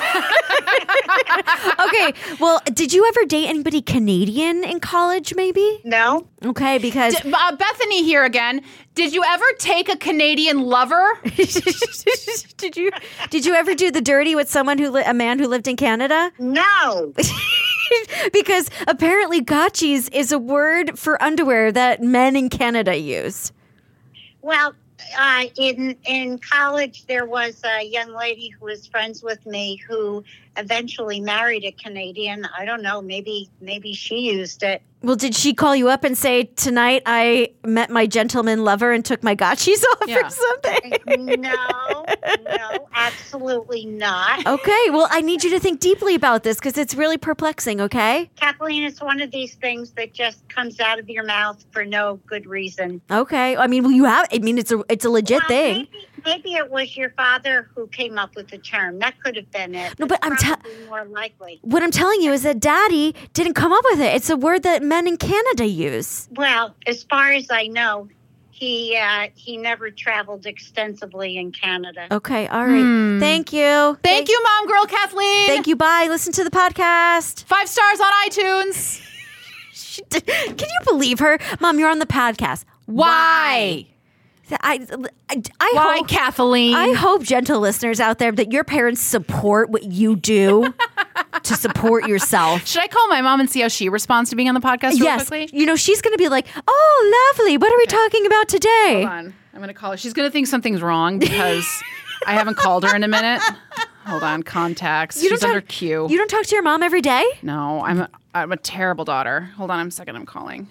Okay, well, did you ever date anybody Canadian in college, maybe? No. Okay, because... Bethany here again. Did you ever take a Canadian lover? Did you ever do the dirty with a man who lived in Canada? No. Because apparently gotchis is a word for underwear that men in Canada use. Well, in college, there was a young lady who was friends with me who eventually married a Canadian. I don't know. Maybe she used it. Well, did she call you up and say, tonight I met my gentleman lover and took my gotchis off or something? No, absolutely not. Okay, well, I need you to think deeply about this because it's really perplexing, okay? Kathleen, it's one of these things that just comes out of your mouth for no good reason. Okay, I mean, it's a legit thing. Maybe it was your father who came up with the term. That could have been it. No, but more likely. What I'm telling you is that Daddy didn't come up with it. It's a word that men in Canada use. Well, as far as I know, he never traveled extensively in Canada. Okay, all right. Thank you. Thank you, mom girl Kathleen. Thank you. Bye. Listen to the podcast. 5 stars on iTunes. Can you believe her? Mom, you're on the podcast. Why? I Why, hope, Kathleen? I hope, gentle listeners out there, that your parents support what you do to support yourself. Should I call my mom and see how she responds to being on the podcast real quickly? You know, she's going to be like, oh, lovely. What are we talking about today? Hold on. I'm going to call her. She's going to think something's wrong because I haven't called her in a minute. Hold on. Contacts. She's under Q. You don't talk to your mom every day? No, I'm a terrible daughter. Hold on a second. I'm calling.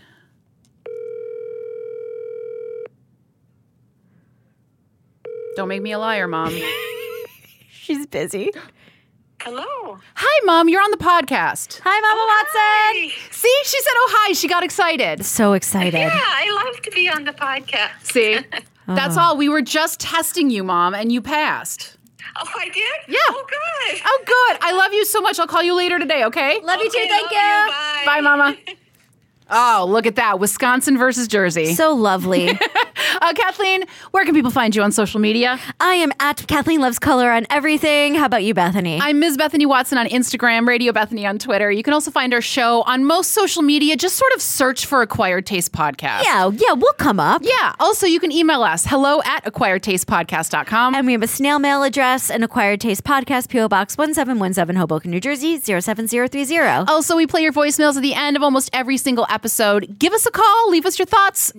Don't make me a liar, Mom. She's busy. Hello. Hi, Mom. You're on the podcast. Hi, Mama Watson. See, she said, oh, hi. She got excited. So excited. Yeah, I love to be on the podcast. See, that's all. We were just testing you, Mom, and you passed. Oh, I did? Yeah. Oh, good. Oh, good. I love you so much. I'll call you later today, okay? Love you too. Thank you. Bye. Bye, Mama. Oh, look at that. Wisconsin versus Jersey. So lovely. Kathleen, where can people find you on social media? I am at Kathleen Loves Color on everything. How about you, Bethany? I'm Ms. Bethany Watson on Instagram, Radio Bethany on Twitter. You can also find our show on most social media. Just sort of search for Acquired Taste Podcast. Yeah, we'll come up. Yeah. Also, you can email us, hello@acquiredtastepodcast.com. And we have a snail mail address, an Acquired Taste Podcast, P.O. Box 1717, Hoboken, New Jersey, 07030. Also, we play your voicemails at the end of almost every single episode. Give us a call. Leave us your thoughts.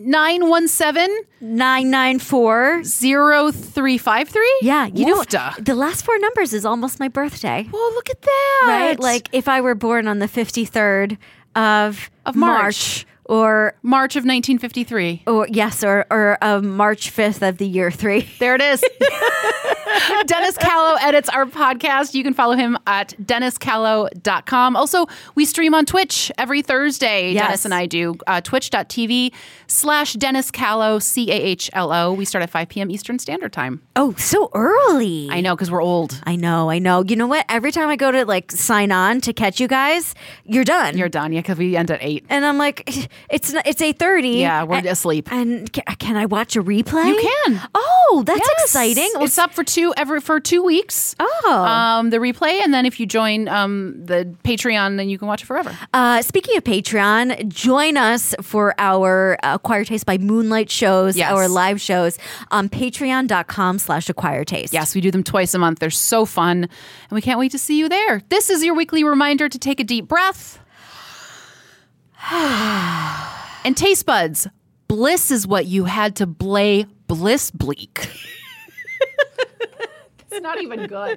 917-994. 0353. Yeah, you Woofda. know, the last 4 numbers is almost my birthday. Well, look at that. Right? Like if I were born on the 53rd of March. or March of 1953. or March 5th of the year 3. There it is. Dennis Callow edits our podcast. You can follow him at DennisCallow.com. Also, we stream on Twitch every Thursday. Yes. Dennis and I do. Twitch.tv/Dennis Callow, CAHLO. We start at 5 p.m. Eastern Standard Time. Oh, so early. I know, because we're old. I know. You know what? Every time I go to sign on to catch you guys, you're done. You're done, yeah, because we end at 8. And I'm like, it's 8:30. Yeah, we're asleep. And can I watch a replay? You can. Oh, that's Yes. exciting. It's up for 2 weeks. Oh. The replay, and then if you join the Patreon, then you can watch it forever. Speaking of Patreon, join us for our Acquired Taste by Moonlight shows, Yes. our live shows on patreon.com/Acquired Taste. Yes, we do them twice a month. They're so fun, and we can't wait to see you there. This is your weekly reminder to take a deep breath. And taste buds, bliss is what you had to blay bliss bleak. It's not even good.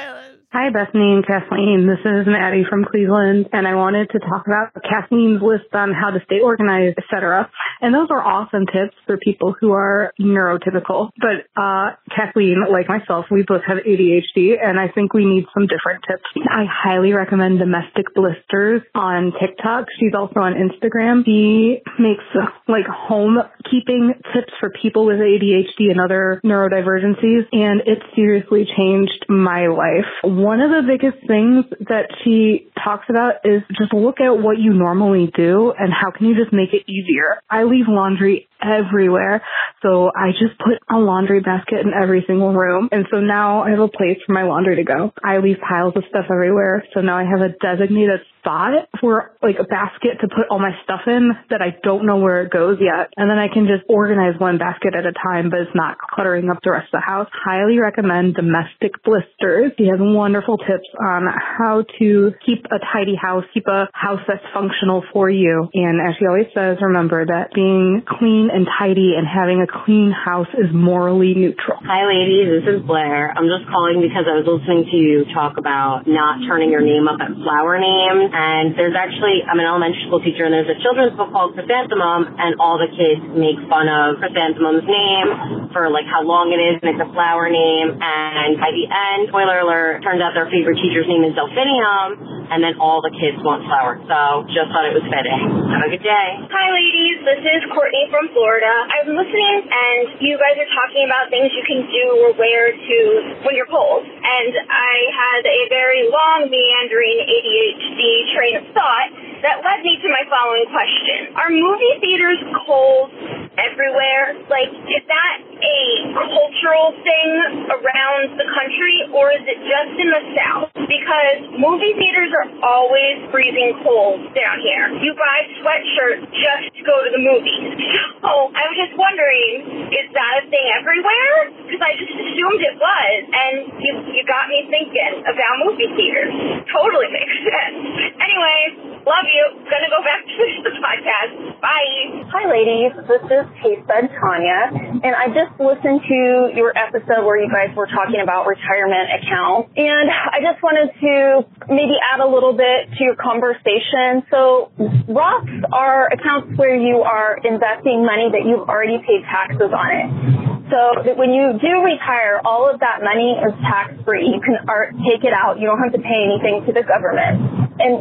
Hi, Bethany and Kathleen. This is Maddie from Cleveland, and I wanted to talk about Kathleen's list on how to stay organized, etc. And those are awesome tips for people who are neurotypical. But Kathleen, like myself, we both have ADHD, and I think we need some different tips. I highly recommend Domestic Blisters on TikTok. She's also on Instagram. She makes like home keeping tips for people with ADHD and other neurodivergencies, and it seriously changed my life. One of the biggest things that she talks about is just look at what you normally do and how can you just make it easier. I leave laundry everywhere, so I just put a laundry basket in every single room, and so now I have a place for my laundry to go. I leave piles of stuff everywhere, so now I have a designated spot for like a basket to put all my stuff in that I don't know where it goes yet, and then I can just organize one basket at a time, but it's not cluttering up the rest of the house. Highly recommend Domestic Blisters. She has wonderful tips on how to keep a tidy house, keep a house that's functional for you, and as she always says, remember that being clean and tidy and having a clean house is morally neutral. Hi ladies, this is Blair. I'm just calling because I was listening to you talk about not turning your name up at flower names, and there's actually, I'm an elementary school teacher, and there's a children's book called Chrysanthemum, and all the kids make fun of Chrysanthemum's name for like how long it is and it's a flower name, and by the end, spoiler alert, turns out their favorite teacher's name is Delphinium, and then all the kids want flowers, so just thought it was fitting. Have a good day. Hi ladies, this is Courtney from Florida. I'm listening and you guys are talking about things you can do or wear to when you're cold. And I had a very long, meandering ADHD train of thought that led me to my following question. Are movie theaters cold everywhere? Like, is that a cultural thing around the country, or is it just in the South? Because movie theaters are always freezing cold down here. You buy sweatshirts just to go to the movies. So I was just wondering, is that a thing everywhere? Because I just assumed it was, and you got me thinking about movie theaters. Totally makes sense. Anyway, love you. Gonna go back to the podcast. Bye. Hi, ladies. This is Taste Bud Tanya, and I just listened to your episode where you guys were talking about retirement accounts, and I just wanted to maybe add a little bit to your conversation. So Roths are accounts where you are investing money that you've already paid taxes on it. So that when you do retire, all of that money is tax-free. You can take it out. You don't have to pay anything to the government. And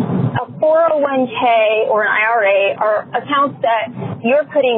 a 401k or an IRA are accounts that you're putting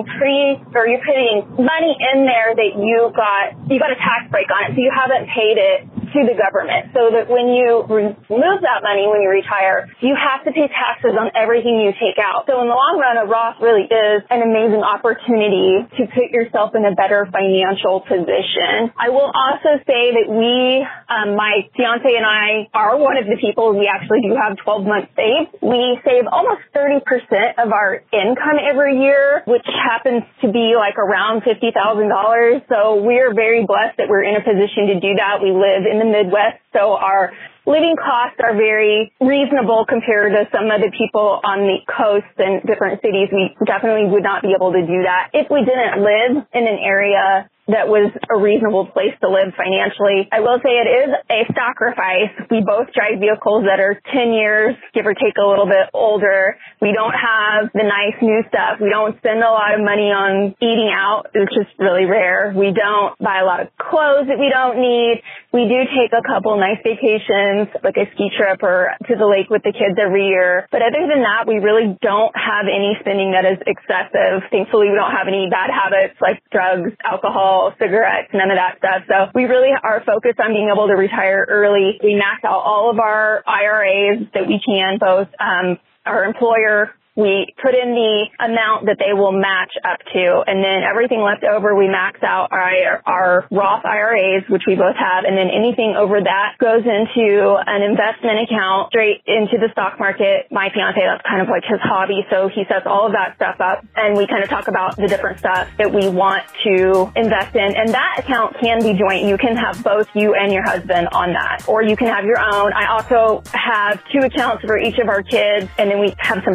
money in there that you got a tax break on it, so you haven't paid it to the government. So that when you remove that money when you retire, you have to pay taxes on everything you take out. So in the long run, a Roth really is an amazing opportunity to put yourself in a better financial position. I will also say that my fiance and I are one of the people, we actually do have 12 months saved. We save almost 30% of our income every year, which happens to be like around $50,000. So we're very blessed that we're in a position to do that. We live in the Midwest, so our living costs are very reasonable compared to some of the people on the coast and different cities. We definitely would not be able to do that if we didn't live in an area that was a reasonable place to live financially. I will say it is a sacrifice. We both drive vehicles that are 10 years, give or take a little bit older. We don't have the nice new stuff. We don't spend a lot of money on eating out. It's just really rare. We don't buy a lot of clothes that we don't need. We do take a couple nice vacations, like a ski trip or to the lake with the kids every year. But other than that, we really don't have any spending that is excessive. Thankfully, we don't have any bad habits like drugs, alcohol, cigarettes, none of that stuff. So we really are focused on being able to retire early. We max out all of our IRAs that we can, both our employer. We put in the amount that they will match up to, and then everything left over, we max out our Roth IRAs, which we both have, and then anything over that goes into an investment account straight into the stock market. My fiance, that's kind of like his hobby, so he sets all of that stuff up, and we kind of talk about the different stuff that we want to invest in, and that account can be joint. You can have both you and your husband on that, or you can have your own. I also have 2 accounts for each of our kids, and then we have some personal ones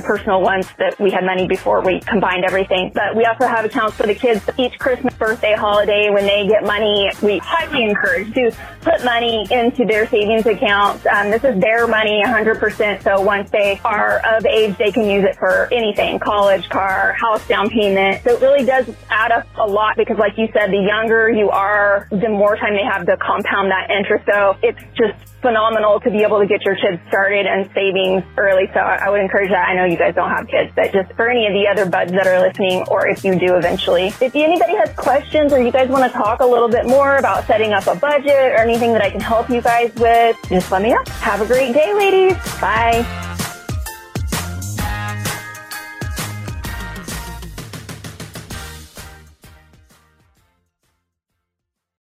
once that we had money before we combined everything. But we also have accounts for the kids. Each Christmas, birthday, holiday, when they get money, we highly encourage to put money into their savings accounts. This is their money 100%. So once they are of age, they can use it for anything, college, car, house down payment. So it really does add up a lot because like you said, the younger you are, the more time they have to compound that interest. So it's just phenomenal to be able to get your kids started and savings early. So I would encourage that. I know you guys don't have kids, but just for any of the other buds that are listening, or if you do eventually, if anybody has questions or you guys want to talk a little bit more about setting up a budget or anything that I can help you guys with, just let me know. Have a great day, ladies. Bye.